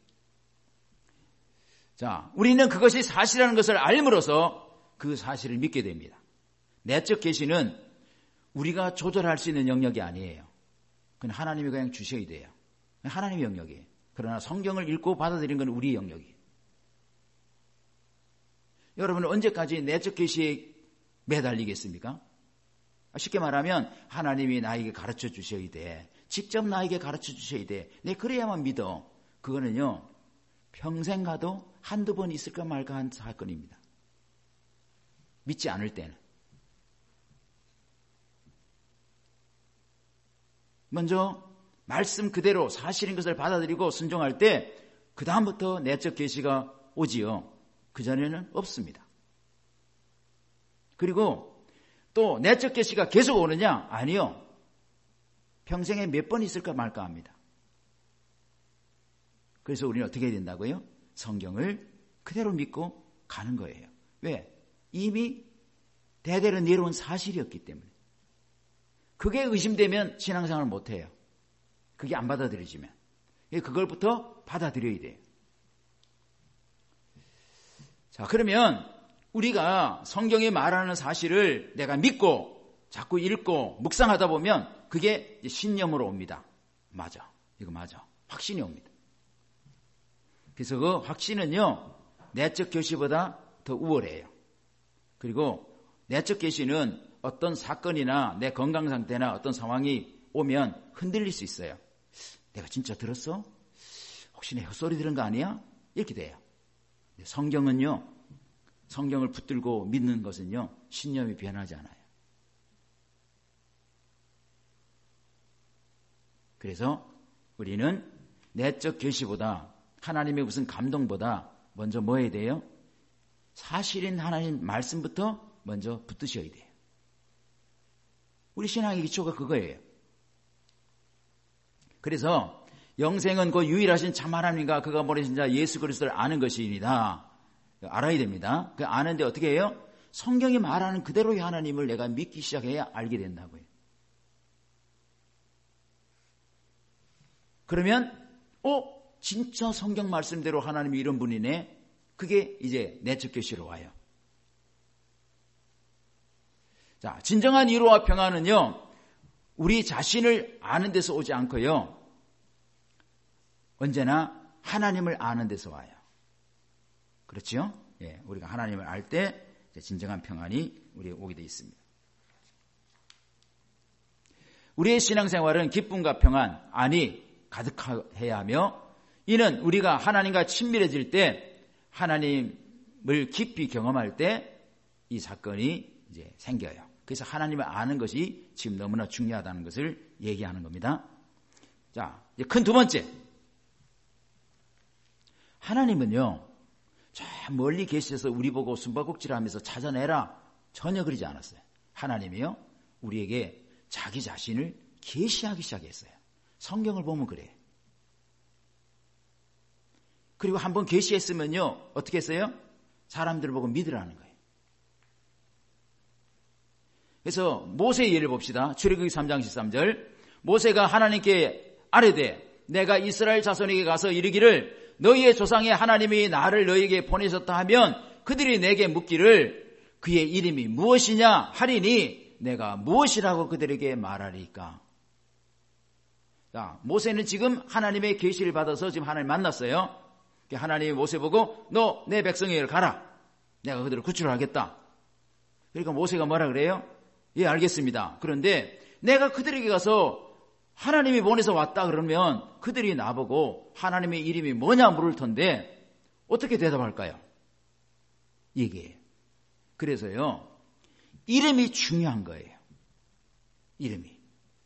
Speaker 1: 자, 우리는 그것이 사실이라는 것을 알므로써 그 사실을 믿게 됩니다. 내적 계시는 우리가 조절할 수 있는 영역이 아니에요. 그건 하나님이 그냥 주셔야 돼요. 하나님의 영역이에요. 그러나 성경을 읽고 받아들이는 건 우리의 영역이에요. 여러분은 언제까지 내적 계시에 매달리겠습니까? 쉽게 말하면 하나님이 나에게 가르쳐 주셔야 돼. 직접 나에게 가르쳐 주셔야 돼. 내 그래야만 믿어. 그거는요, 평생 가도 한두 번 있을까 말까 한 사건입니다. 믿지 않을 때는. 먼저 말씀 그대로 사실인 것을 받아들이고 순종할 때 그 다음부터 내적 계시가 오지요. 그전에는 없습니다. 그리고 또 내적 계시가 계속 오느냐? 아니요. 평생에 몇 번 있을까 말까 합니다. 그래서 우리는 어떻게 해야 된다고요? 성경을 그대로 믿고 가는 거예요. 왜? 이미 대대로 내려온 사실이었기 때문에. 그게 의심되면 신앙생활을 못해요. 그게 안 받아들여지면. 그걸부터 받아들여야 돼요. 자, 그러면 우리가 성경이 말하는 사실을 내가 믿고 자꾸 읽고 묵상하다 보면 그게 신념으로 옵니다. 맞아. 이거 맞아. 확신이 옵니다. 그래서 그 확신은요, 내적 계시보다 더 우월해요. 그리고 내적 계시는 어떤 사건이나 내 건강 상태나 어떤 상황이 오면 흔들릴 수 있어요. 내가 진짜 들었어? 혹시 내 헛소리 들은 거 아니야? 이렇게 돼요. 성경은요, 성경을 붙들고 믿는 것은요, 신념이 변하지 않아요. 그래서 우리는 내적 계시보다 하나님의 무슨 감동보다 먼저 뭐 해야 돼요? 사실인 하나님 말씀부터 먼저 붙드셔야 돼요. 우리 신앙의 기초가 그거예요. 그래서 영생은 그 유일하신 참 하나님과 그가 보내신 자 예수 그리스도를 아는 것이니라. 알아야 됩니다. 그 아는데 어떻게 해요? 성경이 말하는 그대로의 하나님을 내가 믿기 시작해야 알게 된다고요. 그러면 어? 진짜 성경 말씀대로 하나님이 이런 분이네. 그게 이제 내적 계시로 와요. 자, 진정한 위로와 평안은요, 우리 자신을 아는 데서 오지 않고요, 언제나 하나님을 아는 데서 와요. 그렇죠? 예, 우리가 하나님을 알 때 진정한 평안이 우리에 오게 되어 있습니다. 우리의 신앙생활은 기쁨과 평안, 안이 가득해야 하며, 이는 우리가 하나님과 친밀해질 때, 하나님을 깊이 경험할 때 이 사건이 이제 생겨요. 그래서 하나님을 아는 것이 지금 너무나 중요하다는 것을 얘기하는 겁니다. 자, 이제 큰 두 번째. 하나님은요, 저 멀리 계셔서 우리 보고 숨바꼭질하면서 찾아내라. 전혀 그러지 않았어요. 하나님이요, 우리에게 자기 자신을 계시하기 시작했어요. 성경을 보면 그래요. 그리고 한번 계시했으면요, 어떻게 했어요? 사람들을 보고 믿으라는 거예요. 그래서 모세의 예를 봅시다. 출애굽기 삼 장 십삼 절. 모세가 하나님께 아뢰되 내가 이스라엘 자손에게 가서 이르기를 너희의 조상의 하나님이 나를 너희에게 보내셨다 하면 그들이 내게 묻기를 그의 이름이 무엇이냐 하리니 내가 무엇이라고 그들에게 말하리까. 자, 모세는 지금 하나님의 계시를 받아서 지금 하나님 만났어요. 하나님이 모세 보고 너 내 백성에게 가라. 내가 그들을 구출하겠다. 그러니까 모세가 뭐라 그래요? 예, 알겠습니다. 그런데 내가 그들에게 가서 하나님이 보내서 왔다 그러면 그들이 나보고 하나님의 이름이 뭐냐 물을 텐데 어떻게 대답할까요? 얘기해요. 그래서요, 이름이 중요한 거예요. 이름이.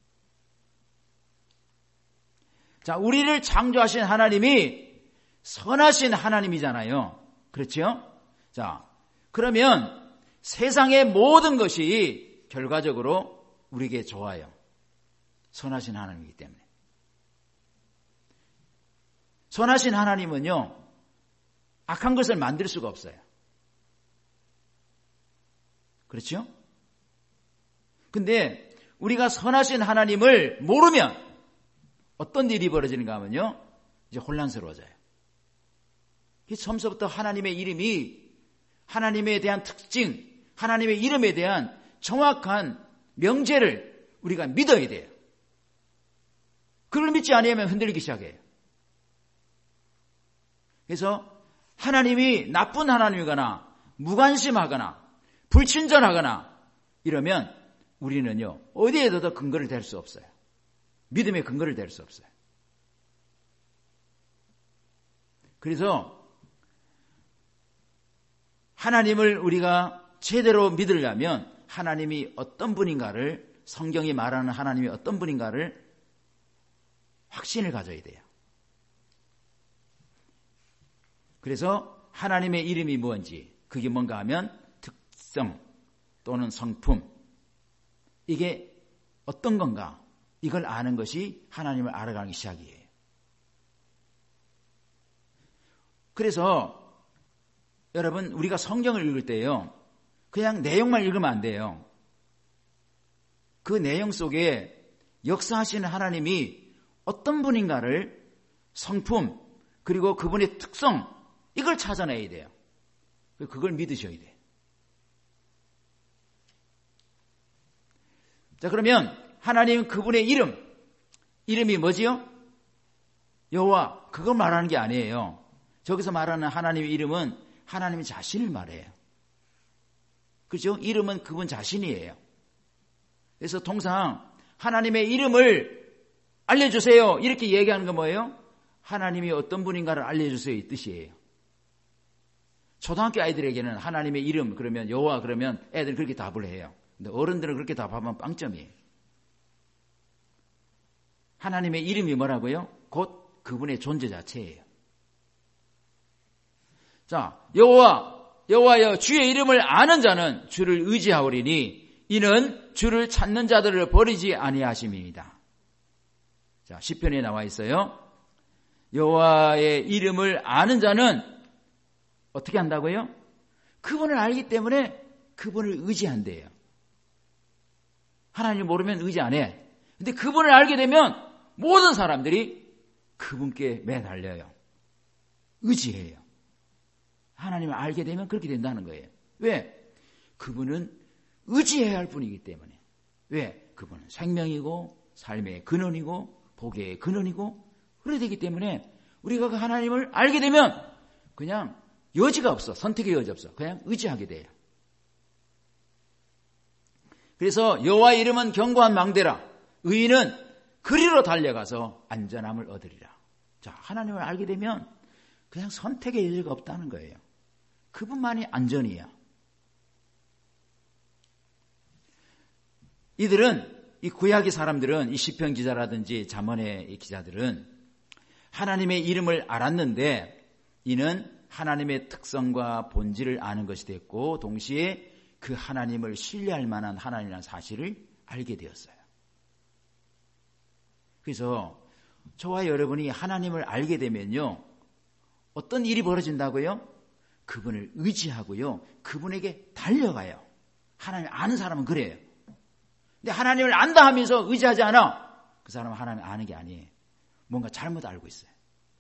Speaker 1: 자, 우리를 창조하신 하나님이 선하신 하나님이잖아요. 그렇죠? 자, 그러면 세상의 모든 것이 결과적으로 우리에게 좋아요. 선하신 하나님이기 때문에. 선하신 하나님은요, 악한 것을 만들 수가 없어요. 그렇죠? 근데 우리가 선하신 하나님을 모르면 어떤 일이 벌어지는가 하면요, 이제 혼란스러워져요. 처음부터 하나님의 이름이, 하나님에 대한 특징, 하나님의 이름에 대한 정확한 명제를 우리가 믿어야 돼요. 그걸 믿지 않으면 흔들리기 시작해요. 그래서 하나님이 나쁜 하나님이거나 무관심하거나 불친절하거나 이러면 우리는요, 어디에도 근거를 댈 수 없어요. 믿음의 근거를 댈 수 없어요. 그래서 하나님을 우리가 제대로 믿으려면 하나님이 어떤 분인가를, 성경이 말하는 하나님이 어떤 분인가를 확신을 가져야 돼요. 그래서 하나님의 이름이 뭔지, 그게 뭔가 하면 특성 또는 성품, 이게 어떤 건가, 이걸 아는 것이 하나님을 알아가는 시작이에요. 그래서 여러분, 우리가 성경을 읽을 때요, 그냥 내용만 읽으면 안 돼요. 그 내용 속에 역사하시는 하나님이 어떤 분인가를, 성품, 그리고 그분의 특성, 이걸 찾아내야 돼요. 그걸 믿으셔야 돼요. 자, 그러면 하나님 그분의 이름, 이름이 뭐지요? 여호와, 그걸 말하는 게 아니에요. 저기서 말하는 하나님의 이름은 하나님 자신을 말해요. 그렇죠? 이름은 그분 자신이에요. 그래서 통상 하나님의 이름을 알려주세요, 이렇게 얘기하는 건 뭐예요? 하나님이 어떤 분인가를 알려주세요, 이 뜻이에요. 초등학교 아이들에게는 하나님의 이름 그러면 여호와 그러면 애들이 그렇게 답을 해요. 근데 어른들은 그렇게 답하면 빵점이에요. 하나님의 이름이 뭐라고요? 곧 그분의 존재 자체예요. 자, 여호와, 여호와여, 주의 이름을 아는 자는 주를 의지하오리니 이는 주를 찾는 자들을 버리지 아니하심입니다. 자, 시편에 나와 있어요. 여호와의 이름을 아는 자는 어떻게 한다고요? 그분을 알기 때문에 그분을 의지한대요. 하나님을 모르면 의지 안 해. 근데 그분을 알게 되면 모든 사람들이 그분께 매달려요. 의지해요. 하나님을 알게 되면 그렇게 된다는 거예요. 왜? 그분은 의지해야 할 분이기 때문에. 왜? 그분은 생명이고 삶의 근원이고 복의 근원이고 그래야 되기 때문에 우리가 그 하나님을 알게 되면 그냥 여지가 없어. 선택의 여지 없어. 그냥 의지하게 돼요. 그래서 여호와의 이름은 견고한 망대라. 의인은 그리로 달려가서 안전함을 얻으리라. 자, 하나님을 알게 되면 그냥 선택의 여지가 없다는 거예요. 그분만이 안전이야. 이들은 이 구약의 사람들은 이 시편 기자라든지 잠언의 기자들은 하나님의 이름을 알았는데 이는 하나님의 특성과 본질을 아는 것이 됐고 동시에 그 하나님을 신뢰할 만한 하나님이라는 사실을 알게 되었어요. 그래서 저와 여러분이 하나님을 알게 되면요. 어떤 일이 벌어진다고요? 그분을 의지하고요. 그분에게 달려가요. 하나님을 아는 사람은 그래요. 근데 하나님을 안다 하면서 의지하지 않아. 그 사람은 하나님을 아는 게 아니에요. 뭔가 잘못 알고 있어요.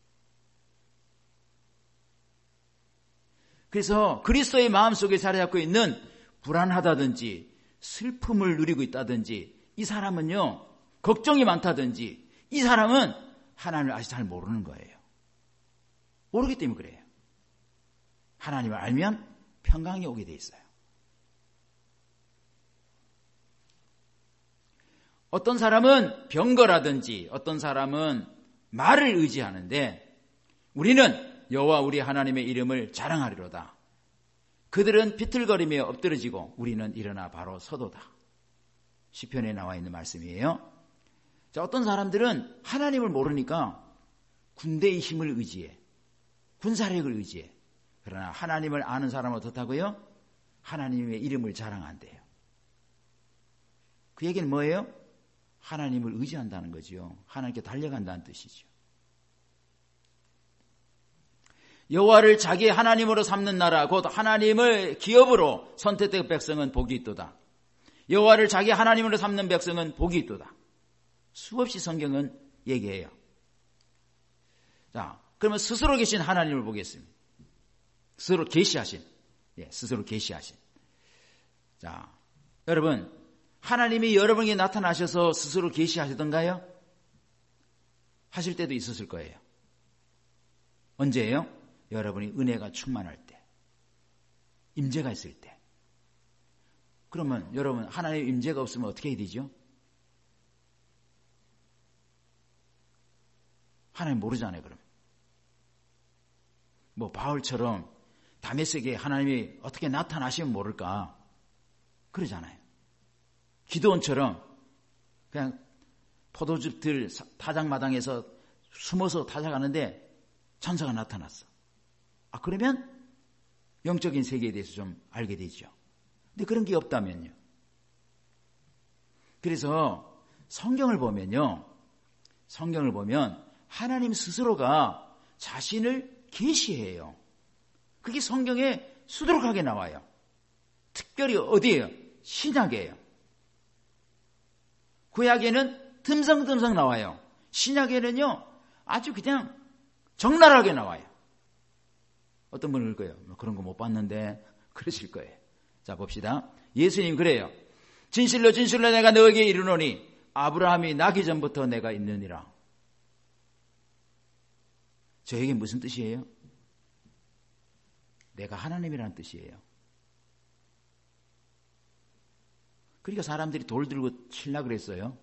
Speaker 1: 그래서 그리스도의 마음속에 자리 잡고 있는 불안하다든지 슬픔을 누리고 있다든지 이 사람은요. 걱정이 많다든지 이 사람은 하나님을 아직 잘 모르는 거예요. 모르기 때문에 그래요. 하나님을 알면 평강이 오게 돼 있어요. 어떤 사람은 병거라든지 어떤 사람은 말을 의지하는데 우리는 여호와 우리 하나님의 이름을 자랑하리로다. 그들은 비틀거리며 엎드러지고 우리는 일어나 바로 서도다. 시편에 나와 있는 말씀이에요. 자, 어떤 사람들은 하나님을 모르니까 군대의 힘을 의지해. 군사력을 의지해. 그러나 하나님을 아는 사람은 어떻다고요? 하나님의 이름을 자랑한대요. 그 얘기는 뭐예요? 하나님을 의지한다는 거죠. 하나님께 달려간다는 뜻이죠. 여호와를 자기 하나님으로 삼는 나라 곧 하나님을 기업으로 선택된 백성은 복이 있도다. 여호와를 자기 하나님으로 삼는 백성은 복이 있도다. 수없이 성경은 얘기해요. 자, 그러면 스스로 계신 하나님을 보겠습니다. 스스로 계시하신, 예, 스스로 계시하신. 자, 여러분, 하나님이 여러분에게 나타나셔서 스스로 계시하시던가요? 하실 때도 있었을 거예요. 언제예요? 여러분이 은혜가 충만할 때, 임재가 있을 때. 그러면 여러분 하나님의 임재가 없으면 어떻게 해야 되죠? 하나님 모르잖아요. 그럼 뭐 바울처럼 다메섹에 하나님이 어떻게 나타나시면 모를까 그러잖아요. 기드온처럼 그냥 포도즙들 타작마당에서 숨어서 타작하는데 천사가 나타났어. 아, 그러면 영적인 세계에 대해서 좀 알게 되죠. 근데 그런 게 없다면요. 그래서 성경을 보면요. 성경을 보면 하나님 스스로가 자신을 계시해요. 그게 성경에 수두룩하게 나와요. 특별히 어디예요? 신약이에요. 구약에는 듬성듬성 나와요. 신약에는요. 아주 그냥 적나라하게 나와요. 어떤 분은 그럴 거예요. 그런 거 못 봤는데 그러실 거예요. 자, 봅시다. 예수님 그래요. 진실로 진실로 내가 너에게 이르노니 아브라함이 나기 전부터 내가 있느니라. 저에게 무슨 뜻이에요? 내가 하나님이라는 뜻이에요. 그러니까 사람들이 돌 들고 치려고 그랬어요.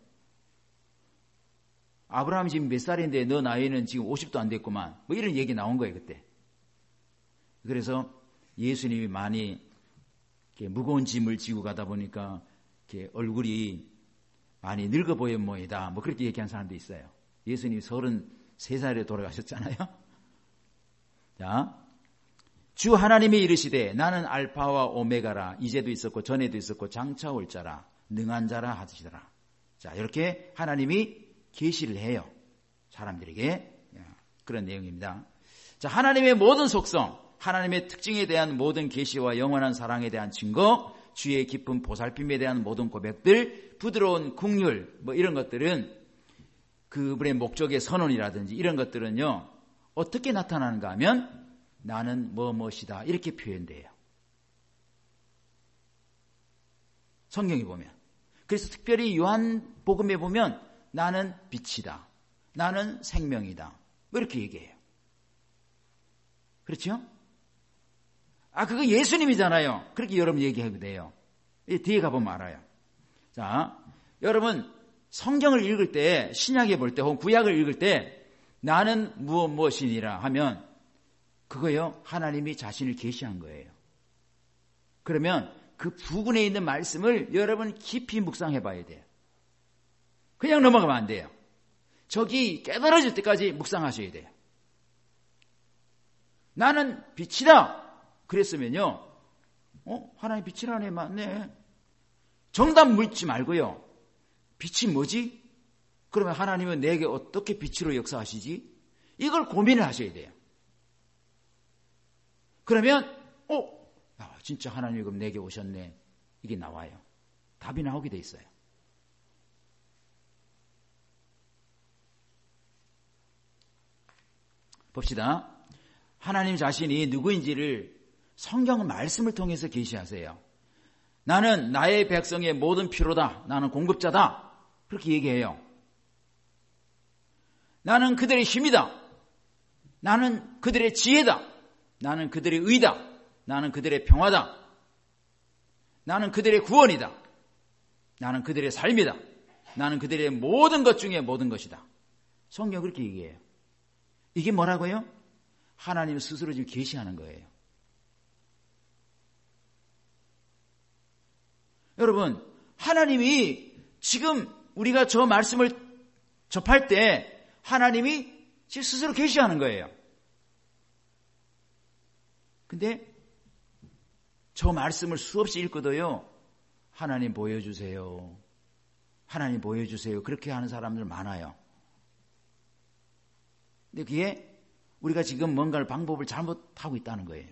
Speaker 1: 아브라함이 지금 몇 살인데 너 나이는 지금 오십도 안 됐구만. 뭐 이런 얘기 나온 거예요, 그때. 그래서 예수님이 많이 이렇게 무거운 짐을 지고 가다 보니까 이렇게 얼굴이 많이 늙어 보여 모이다. 뭐 그렇게 얘기한 사람도 있어요. 예수님이 서른세 살에 돌아가셨잖아요. 자, 주 하나님이 이르시되 나는 알파와 오메가라. 이제도 있었고 전에도 있었고 장차 올 자라. 능한 자라 하시더라. 자, 이렇게 하나님이 계시를 해요. 사람들에게. 그런 내용입니다. 자, 하나님의 모든 속성, 하나님의 특징에 대한 모든 계시와 영원한 사랑에 대한 증거, 주의 깊은 보살핌에 대한 모든 고백들, 부드러운 긍휼, 뭐 이런 것들은 그분의 목적의 선언이라든지 이런 것들은요, 어떻게 나타나는가 하면 나는 뭐 무엇이다 이렇게 표현돼요. 성경에 보면. 그래서 특별히 요한복음에 보면 나는 빛이다, 나는 생명이다, 뭐 이렇게 얘기해요. 그렇죠? 아, 그거 예수님이잖아요. 그렇게 여러분 얘기하게 돼요. 뒤에 가보면 알아요. 자, 여러분 성경을 읽을 때, 신약에 볼 때 혹은 구약을 읽을 때 나는 무엇 무엇이니라 하면 그거요, 하나님이 자신을 계시한 거예요. 그러면 그 부분에 있는 말씀을 여러분 깊이 묵상해 봐야 돼요. 그냥 넘어가면 안 돼요. 저기 깨달아질 때까지 묵상하셔야 돼요. 나는 빛이다 그랬으면요, 어? 하나님 빛이라네, 맞네. 정답 묻지 말고요, 빛이 뭐지? 그러면 하나님은 내게 어떻게 빛으로 역사하시지? 이걸 고민을 하셔야 돼요. 그러면 어? 아, 진짜 하나님이 그럼 내게 오셨네. 이게 나와요. 답이 나오게 돼 있어요. 봅시다. 하나님 자신이 누구인지를 성경 말씀을 통해서 계시하세요. 나는 나의 백성의 모든 필요다. 나는 공급자다. 그렇게 얘기해요. 나는 그들의 힘이다. 나는 그들의 지혜다. 나는 그들의 의다. 나는 그들의 평화다. 나는 그들의 구원이다. 나는 그들의 삶이다. 나는 그들의 모든 것 중에 모든 것이다. 성경 그렇게 얘기해요. 이게 뭐라고요? 하나님 스스로 지금 계시하는 거예요. 여러분, 하나님이 지금 우리가 저 말씀을 접할 때 하나님이 지금 스스로 계시하는 거예요. 근데 저 말씀을 수없이 읽고도요, 하나님 보여주세요. 하나님 보여주세요. 그렇게 하는 사람들 많아요. 근데 그게 우리가 지금 뭔가를 방법을 잘못하고 있다는 거예요.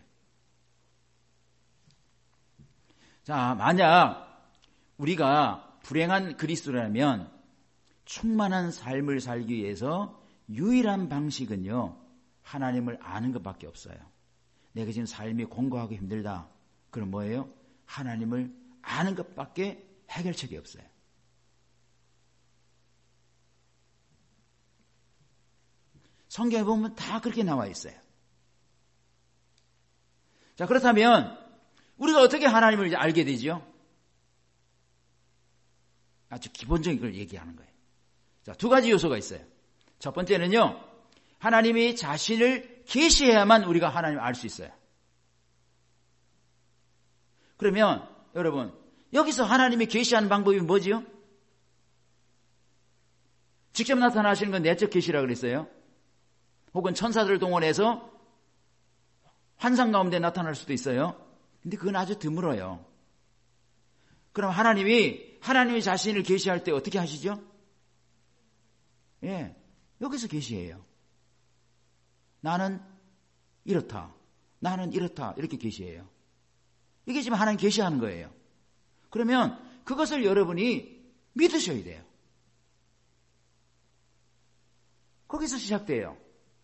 Speaker 1: 자, 만약 우리가 불행한 그리스도라면 충만한 삶을 살기 위해서 유일한 방식은요, 하나님을 아는 것밖에 없어요. 내가 지금 삶이 공고하고 힘들다. 그럼 뭐예요? 하나님을 아는 것밖에 해결책이 없어요. 성경에 보면 다 그렇게 나와 있어요. 자, 그렇다면 우리가 어떻게 하나님을 이제 알게 되죠? 아주 기본적인 걸 얘기하는 거예요. 자, 두 가지 요소가 있어요. 첫 번째는요, 하나님이 자신을 계시해야만 우리가 하나님을 알 수 있어요. 그러면 여러분, 여기서 하나님이 계시하는 방법이 뭐지요? 직접 나타나시는 건 내적 계시라고 그랬어요. 혹은 천사들을 동원해서 환상 가운데 나타날 수도 있어요. 근데 그건 아주 드물어요. 그럼 하나님이 하나님이 자신을 계시할 때 어떻게 하시죠? 예, 여기서 계시해요. 나는 이렇다. 나는 이렇다. 이렇게 계시해요. 이게 지금 하나님 계시하는 거예요. 그러면 그것을 여러분이 믿으셔야 돼요. 거기서 시작돼요.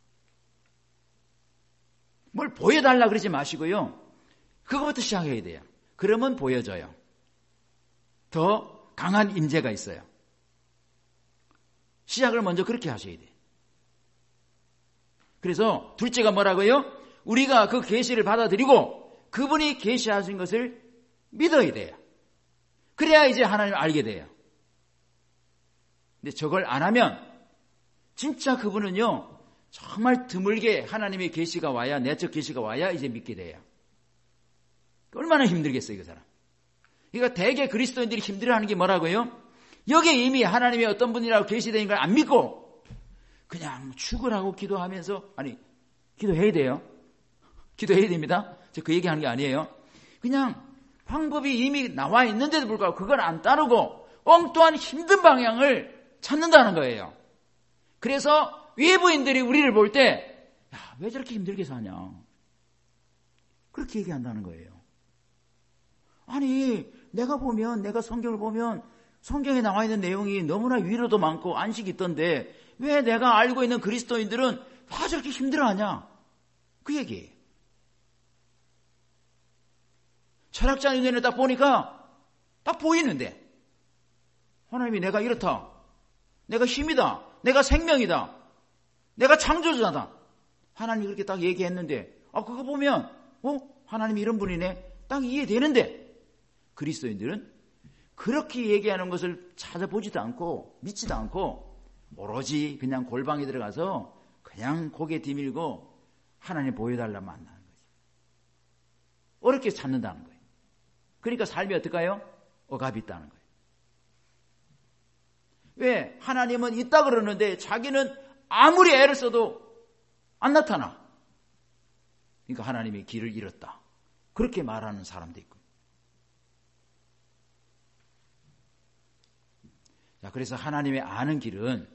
Speaker 1: 뭘 보여달라 그러지 마시고요, 그거부터 시작해야 돼요. 그러면 보여져요. 더 강한 임재가 있어요. 시작을 먼저 그렇게 하셔야 돼요. 그래서 둘째가 뭐라고요? 우리가 그 계시를 받아들이고 그분이 계시하신 것을 믿어야 돼요. 그래야 이제 하나님을 알게 돼요. 근데 저걸 안 하면 진짜 그분은요, 정말 드물게 하나님의 계시가 와야, 내적 계시가 와야 이제 믿게 돼요. 얼마나 힘들겠어요, 그 사람. 그러니까 대개 그리스도인들이 힘들어하는 게 뭐라고요? 여기에 이미 하나님의 어떤 분이라고 계시되는 걸 안 믿고 그냥 죽으라고 기도하면서, 아니, 기도해야 돼요. 기도해야 됩니다. 저 그 얘기하는 게 아니에요. 그냥 방법이 이미 나와 있는데도 불구하고 그걸 안 따르고 엉뚱한 힘든 방향을 찾는다는 거예요. 그래서 외부인들이 우리를 볼 때, 야, 왜 저렇게 힘들게 사냐? 그렇게 얘기한다는 거예요. 아니, 내가 보면, 내가 성경을 보면 성경에 나와 있는 내용이 너무나 위로도 많고 안식이 있던데 왜 내가 알고 있는 그리스도인들은 다 저렇게 힘들어하냐? 그 얘기예요. 철학자 눈에는 딱 보니까 딱 보이는데 하나님이 내가 이렇다. 내가 힘이다. 내가 생명이다. 내가 창조자다. 하나님이 그렇게 딱 얘기했는데 아 그거 보면 어? 하나님이 이런 분이네. 딱 이해되는데 그리스도인들은 그렇게 얘기하는 것을 찾아보지도 않고 믿지도 않고 오로지 그냥 골방에 들어가서 그냥 고개 뒤밀고 하나님 보여달라고 만나는 거지. 어렵게 찾는다는 거예요. 그러니까 삶이 어떨까요? 억압이 있다는 거예요. 왜? 하나님은 있다 그러는데 자기는 아무리 애를 써도 안 나타나. 그러니까 하나님이 길을 잃었다. 그렇게 말하는 사람도 있고. 자, 그래서 하나님의 아는 길은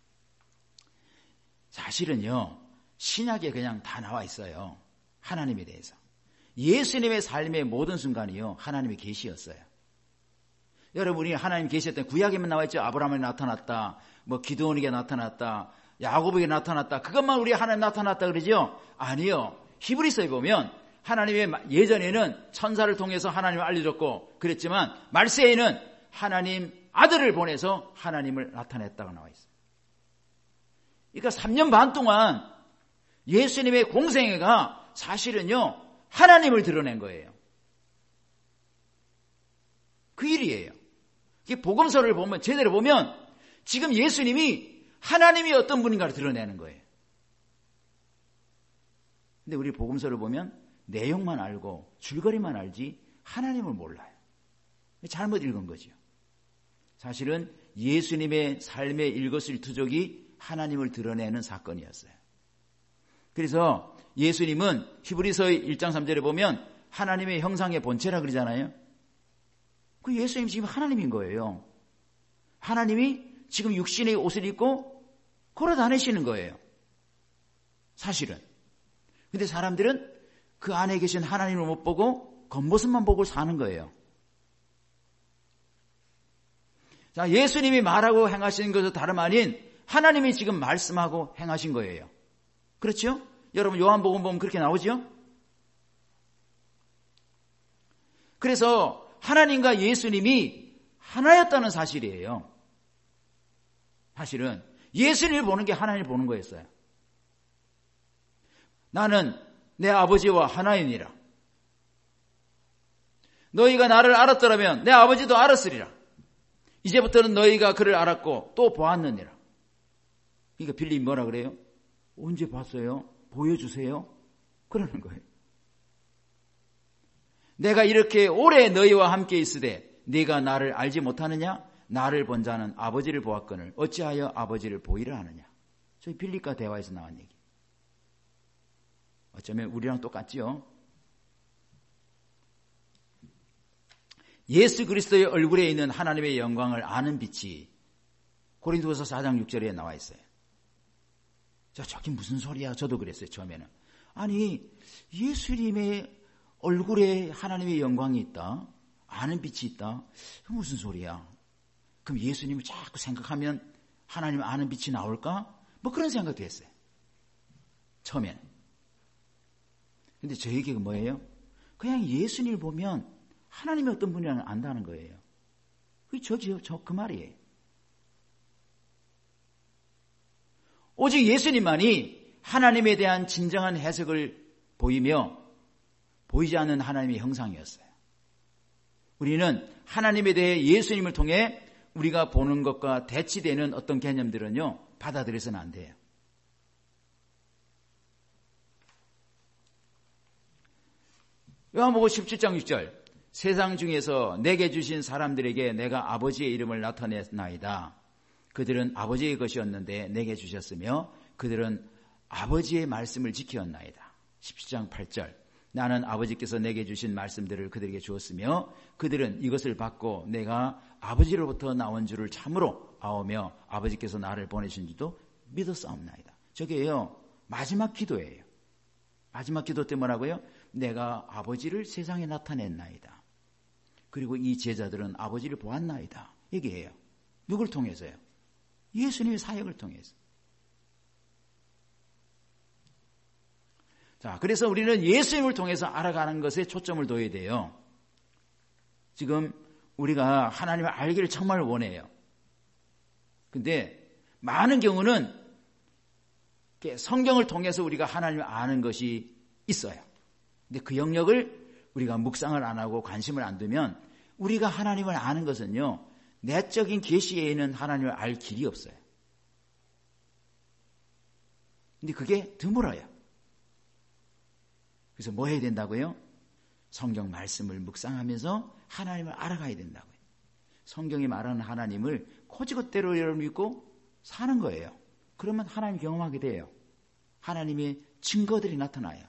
Speaker 1: 사실은요, 신약에 그냥 다 나와 있어요. 하나님에 대해서. 예수님의 삶의 모든 순간이요, 하나님의 계시였어요. 여러분이 하나님 계시했던 구약에만 나와 있죠. 아브라함에게 나타났다, 뭐 기드온에게 나타났다, 야곱에게 나타났다. 그것만 우리 하나님 나타났다 그러죠? 아니요. 히브리서에 보면 하나님의 예전에는 천사를 통해서 하나님을 알려줬고 그랬지만 말세에는 하나님 아들을 보내서 하나님을 나타냈다고 나와 있어요. 그러니까 삼 년 반 동안 예수님의 공생애가 사실은요 하나님을 드러낸 거예요. 그 일이에요. 이게 복음서를 보면 제대로 보면 지금 예수님이 하나님이 어떤 분인가를 드러내는 거예요. 근데 우리 복음서를 보면 내용만 알고 줄거리만 알지 하나님을 몰라요. 잘못 읽은 거죠. 사실은 예수님의 삶의 일거수일투족이 하나님을 드러내는 사건이었어요. 그래서 예수님은 히브리서 일 장 삼 절에 보면 하나님의 형상의 본체라 그러잖아요. 그 예수님 지금 하나님인 거예요. 하나님이 지금 육신의 옷을 입고 걸어 다니시는 거예요. 사실은. 근데 사람들은 그 안에 계신 하나님을 못 보고 겉모습만 보고 사는 거예요. 자, 예수님이 말하고 행하시는 것은 다름 아닌 하나님이 지금 말씀하고 행하신 거예요. 그렇죠? 여러분 요한복음 보면 그렇게 나오죠? 그래서 하나님과 예수님이 하나였다는 사실이에요. 사실은 예수님을 보는 게 하나님을 보는 거였어요. 나는 내 아버지와 하나이니라. 너희가 나를 알았더라면 내 아버지도 알았으리라. 이제부터는 너희가 그를 알았고 또 보았느니라. 그러니까 빌립이 뭐라 그래요? 언제 봤어요? 보여주세요. 그러는 거예요. 내가 이렇게 오래 너희와 함께 있으되 네가 나를 알지 못하느냐? 나를 본 자는 아버지를 보았거늘 어찌하여 아버지를 보이라 하느냐? 저희 빌립과 대화에서 나온 얘기. 어쩌면 우리랑 똑같지요. 예수 그리스도의 얼굴에 있는 하나님의 영광을 아는 빛이 고린도서 사 장 육 절에 나와 있어요. 자, 저게 무슨 소리야? 저도 그랬어요, 처음에는. 아니, 예수님의 얼굴에 하나님의 영광이 있다. 아는 빛이 있다. 그 무슨 소리야? 그럼 예수님을 자꾸 생각하면 하나님 아는 빛이 나올까? 뭐 그런 생각도 했어요. 처음에는. 근데 저 얘기가 뭐예요? 그냥 예수님을 보면 하나님이 어떤 분이라는 안다는 거예요. 그게 저지요. 저 그 말이에요. 오직 예수님만이 하나님에 대한 진정한 해석을 보이며 보이지 않는 하나님의 형상이었어요. 우리는 하나님에 대해 예수님을 통해 우리가 보는 것과 대치되는 어떤 개념들은요, 받아들여서는 안 돼요. 요한복음 십칠 장 육 절. 세상 중에서 내게 주신 사람들에게 내가 아버지의 이름을 나타냈나이다. 그들은 아버지의 것이었는데 내게 주셨으며 그들은 아버지의 말씀을 지켰나이다. 십칠 장 팔 절. 나는 아버지께서 내게 주신 말씀들을 그들에게 주었으며 그들은 이것을 받고 내가 아버지로부터 나온 줄을 참으로 아오며 아버지께서 나를 보내신 줄도 믿었사옵나이다. 저게요, 마지막 기도예요. 마지막 기도 때 뭐라고요? 내가 아버지를 세상에 나타냈나이다. 그리고 이 제자들은 아버지를 보았나이다. 얘기해요. 누굴 통해서요? 예수님의 사역을 통해서. 자, 그래서 우리는 예수님을 통해서 알아가는 것에 초점을 둬야 돼요. 지금 우리가 하나님을 알기를 정말 원해요. 근데 많은 경우는 성경을 통해서 우리가 하나님을 아는 것이 있어요. 근데 그 영역을 우리가 묵상을 안 하고 관심을 안 두면 우리가 하나님을 아는 것은요, 내적인 계시에 있는 하나님을 알 길이 없어요. 근데 그게 드물어요. 그래서 뭐 해야 된다고요? 성경 말씀을 묵상하면서 하나님을 알아가야 된다고요. 성경이 말하는 하나님을 코지것대로 여러분 믿고 사는 거예요. 그러면 하나님 경험하게 돼요. 하나님의 증거들이 나타나요.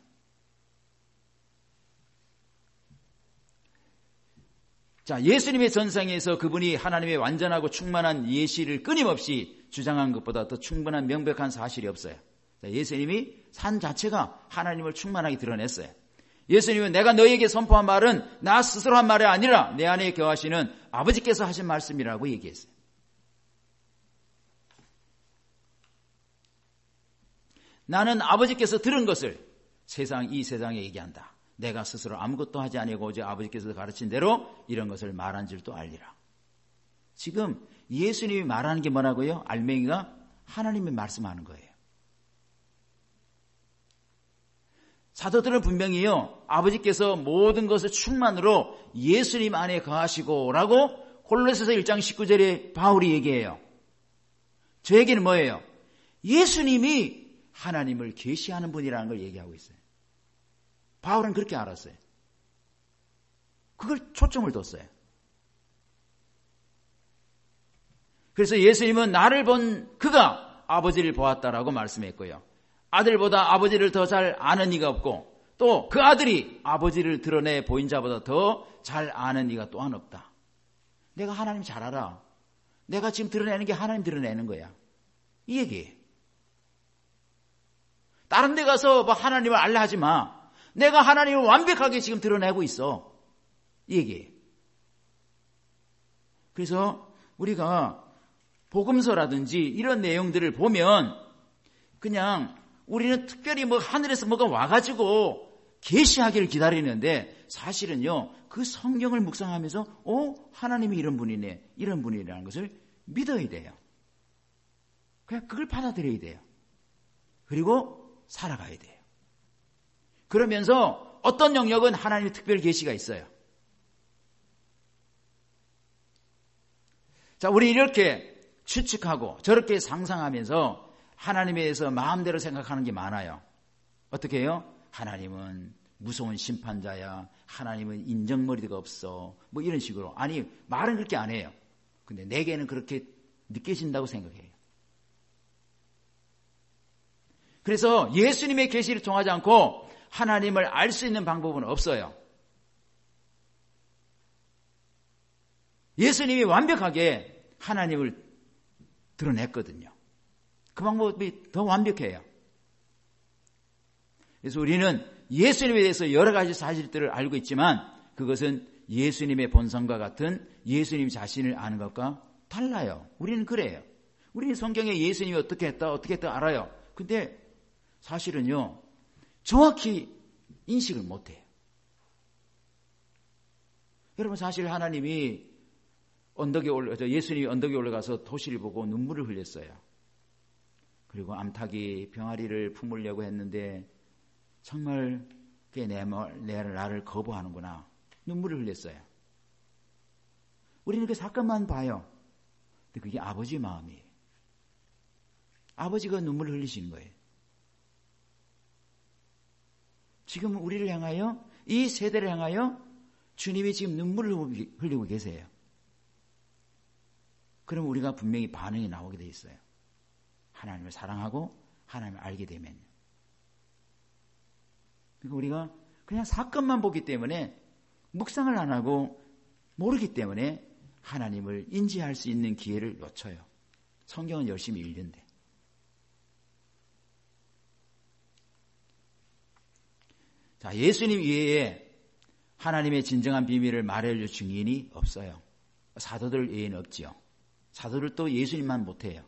Speaker 1: 자, 예수님의 전생에서 그분이 하나님의 완전하고 충만한 예시를 끊임없이 주장한 것보다 더 충분한 명백한 사실이 없어요. 자, 예수님이 산 자체가 하나님을 충만하게 드러냈어요. 예수님은 내가 너에게 선포한 말은 나 스스로 한 말이 아니라 내 안에 거하시는 아버지께서 하신 말씀이라고 얘기했어요. 나는 아버지께서 들은 것을 세상 이 세상에 얘기한다. 내가 스스로 아무것도 하지 아니하고 오직 아버지께서 가르친 대로 이런 것을 말한 줄도 알리라. 지금 예수님이 말하는 게 뭐라고요? 알맹이가 하나님이 말씀하는 거예요. 사도들은 분명히요, 아버지께서 모든 것을 충만으로 예수님 안에 거하시고 라고 골로새서 일 장 십구 절에 바울이 얘기해요. 저에게는 뭐예요? 예수님이 하나님을 계시하는 분이라는 걸 얘기하고 있어요. 바울은 그렇게 알았어요. 그걸 초점을 뒀어요. 그래서 예수님은 나를 본 그가 아버지를 보았다라고 말씀했고요. 아들보다 아버지를 더 잘 아는 이가 없고 또 그 아들이 아버지를 드러내 보인 자보다 더 잘 아는 이가 또한 없다. 내가 하나님 잘 알아. 내가 지금 드러내는 게 하나님 드러내는 거야. 이 얘기예요. 다른 데 가서 뭐 하나님을 알라 하지 마. 내가 하나님을 완벽하게 지금 드러내고 있어. 이 얘기예요. 그래서 우리가 복음서라든지 이런 내용들을 보면 그냥 우리는 특별히 뭐 하늘에서 뭐가 와가지고 계시하기를 기다리는데 사실은요, 그 성경을 묵상하면서 어? 하나님이 이런 분이네, 이런 분이라는 것을 믿어야 돼요. 그냥 그걸 받아들여야 돼요. 그리고 살아가야 돼요. 그러면서 어떤 영역은 하나님의 특별 계시가 있어요. 자, 우리 이렇게 추측하고 저렇게 상상하면서 하나님에 대해서 마음대로 생각하는 게 많아요. 어떻게 해요? 하나님은 무서운 심판자야. 하나님은 인정머리가 없어. 뭐 이런 식으로. 아니, 말은 그렇게 안 해요. 근데 내게는 그렇게 느껴진다고 생각해요. 그래서 예수님의 계시를 통하지 않고 하나님을 알 수 있는 방법은 없어요. 예수님이 완벽하게 하나님을 드러냈거든요. 그 방법이 더 완벽해요. 그래서 우리는 예수님에 대해서 여러 가지 사실들을 알고 있지만 그것은 예수님의 본성과 같은 예수님 자신을 아는 것과 달라요. 우리는 그래요. 우리는 성경에 예수님이 어떻게 했다 어떻게 했다 알아요. 근데 사실은요, 정확히 인식을 못해요. 여러분, 사실 하나님이 언덕에 올라, 예수님이 언덕에 올라가서 도시를 보고 눈물을 흘렸어요. 그리고 암탉이 병아리를 품으려고 했는데 정말 그게 내, 내 나를 거부하는구나. 눈물을 흘렸어요. 우리는 그 사건만 봐요. 근데 그게 아버지 마음이에요. 아버지가 눈물을 흘리시는 거예요. 지금 우리를 향하여, 이 세대를 향하여 주님이 지금 눈물을 흘리고 계세요. 그럼 우리가 분명히 반응이 나오게 돼 있어요. 하나님을 사랑하고 하나님을 알게 되면요. 그러니까 우리가 그냥 사건만 보기 때문에 묵상을 안 하고 모르기 때문에 하나님을 인지할 수 있는 기회를 놓쳐요. 성경은 열심히 읽는데. 자, 예수님 외에 하나님의 진정한 비밀을 말해줄 증인이 없어요. 사도들 외에는 없지요. 사도들도 예수님만 못해요.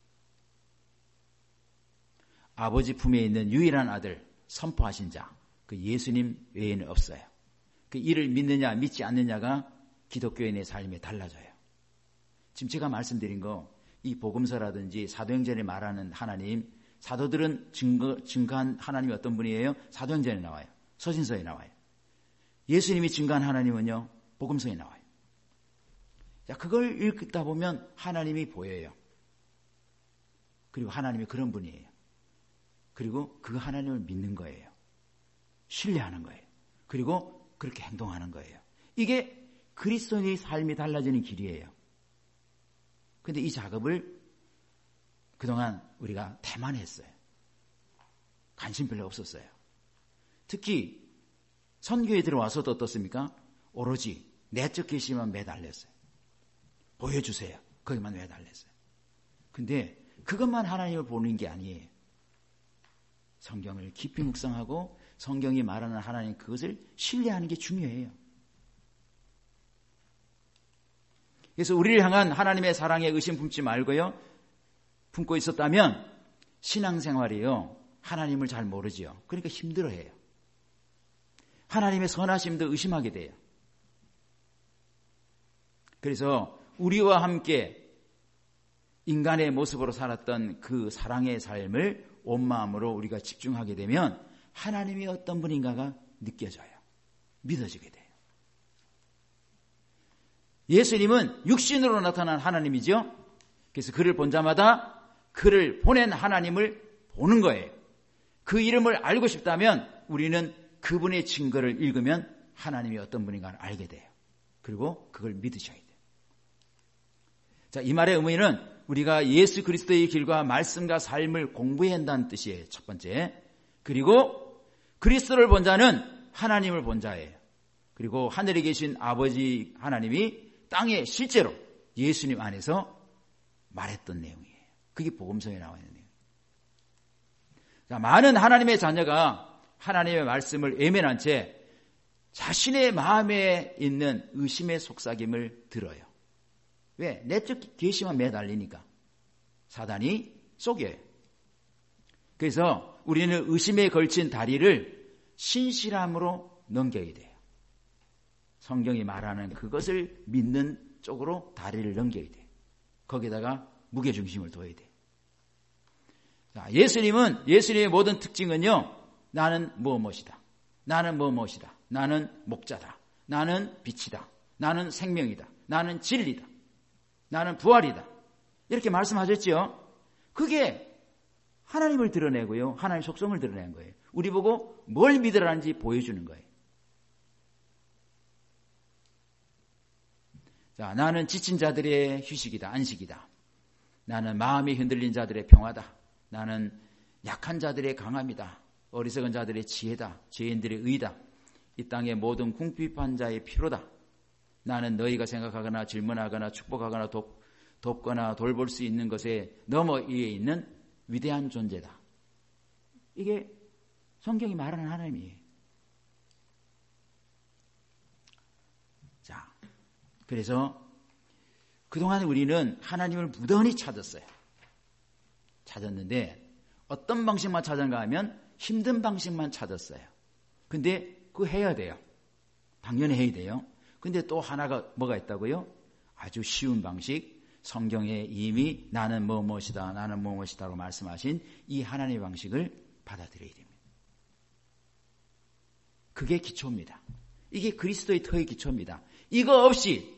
Speaker 1: 아버지 품에 있는 유일한 아들 선포하신 자, 그 예수님 외에는 없어요. 그 이를 믿느냐 믿지 않느냐가 기독교인의 삶에 달라져요. 지금 제가 말씀드린 거, 이 복음서라든지 사도행전에 말하는 하나님, 사도들은 증거, 증거한 하나님이 어떤 분이에요? 사도행전에 나와요. 서신서에 나와요. 예수님이 증거한 하나님은요, 복음서에 나와요. 자, 그걸 읽다 보면 하나님이 보여요. 그리고 하나님이 그런 분이에요. 그리고 그 하나님을 믿는 거예요. 신뢰하는 거예요. 그리고 그렇게 행동하는 거예요. 이게 그리스도인의 삶이 달라지는 길이에요. 그런데 이 작업을 그동안 우리가 태만했어요. 관심 별로 없었어요. 특히 선교에 들어와서도 어떻습니까? 오로지 내적 계시만 매달렸어요. 보여주세요. 거기만 매달렸어요. 근데 그것만 하나님을 보는 게 아니에요. 성경을 깊이 묵상하고 성경이 말하는 하나님, 그것을 신뢰하는 게 중요해요. 그래서 우리를 향한 하나님의 사랑에 의심 품지 말고요, 품고 있었다면 신앙생활이요, 하나님을 잘 모르지요. 그러니까 힘들어해요. 하나님의 선하심도 의심하게 돼요. 그래서 우리와 함께 인간의 모습으로 살았던 그 사랑의 삶을 온 마음으로 우리가 집중하게 되면 하나님이 어떤 분인가가 느껴져요. 믿어지게 돼요. 예수님은 육신으로 나타난 하나님이죠. 그래서 그를 본 자마다 그를 보낸 하나님을 보는 거예요. 그 이름을 알고 싶다면 우리는 그분의 증거를 읽으면 하나님이 어떤 분인가를 알게 돼요. 그리고 그걸 믿으셔야 돼요. 자, 이 말의 의미는 우리가 예수 그리스도의 길과 말씀과 삶을 공부해야 한다는 뜻이에요. 첫 번째. 그리고 그리스도를 본 자는 하나님을 본 자예요. 그리고 하늘에 계신 아버지 하나님이 땅에 실제로 예수님 안에서 말했던 내용이에요. 그게 복음서에 나와 있는 내용이에요. 자, 많은 하나님의 자녀가 하나님의 말씀을 외면한 채 자신의 마음에 있는 의심의 속삭임을 들어요. 왜? 내적 계시만 매달리니까. 사단이 속여요. 그래서 우리는 의심에 걸친 다리를 신실함으로 넘겨야 돼요. 성경이 말하는 그것을 믿는 쪽으로 다리를 넘겨야 돼요. 거기다가 무게중심을 둬야 돼요. 자, 예수님은, 예수님의 모든 특징은요, 나는 뭐 무엇이다. 나는 뭐 무엇이다. 나는 목자다. 나는 빛이다. 나는 생명이다. 나는 진리다. 나는 부활이다. 이렇게 말씀하셨죠. 그게 하나님을 드러내고요, 하나님의 속성을 드러낸 거예요. 우리 보고 뭘 믿으라는지 보여주는 거예요. 자, 나는 지친 자들의 휴식이다. 안식이다. 나는 마음이 흔들린 자들의 평화다. 나는 약한 자들의 강함이다. 어리석은 자들의 지혜다. 죄인들의 의다. 이 땅의 모든 궁핍한 자의 피로다. 나는 너희가 생각하거나 질문하거나 축복하거나 돕, 돕거나 돌볼 수 있는 것에 너머 위에 있는 위대한 존재다. 이게 성경이 말하는 하나님이에요. 자, 그래서 그동안 우리는 하나님을 무던히 찾았어요. 찾았는데 어떤 방식만 찾았는가 하면 힘든 방식만 찾았어요. 근데 그거 해야 돼요. 당연히 해야 돼요. 근데 또 하나가 뭐가 있다고요? 아주 쉬운 방식, 성경에 이미 나는 뭐 무엇이다, 나는 뭐 무엇이다라고 말씀하신 이 하나님의 방식을 받아들여야 됩니다. 그게 기초입니다. 이게 그리스도의 터의 기초입니다. 이거 없이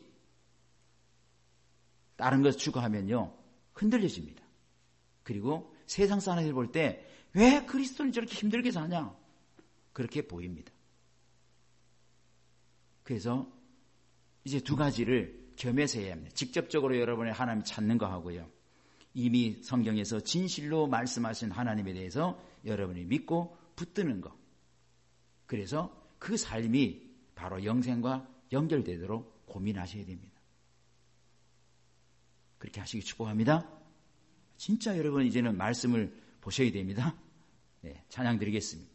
Speaker 1: 다른 것 추구하면요, 흔들려집니다. 그리고 세상 사람들이 볼 때 왜 그리스도는 저렇게 힘들게 사냐? 그렇게 보입니다. 그래서 이제 두 가지를 겸해서 해야 합니다. 직접적으로 여러분의 하나님 찾는 거 하고요, 이미 성경에서 진실로 말씀하신 하나님에 대해서 여러분이 믿고 붙드는 거. 그래서 그 삶이 바로 영생과 연결되도록 고민하셔야 됩니다. 그렇게 하시기 축복합니다. 진짜 여러분 이제는 말씀을 보셔야 됩니다. 네, 찬양 드리겠습니다.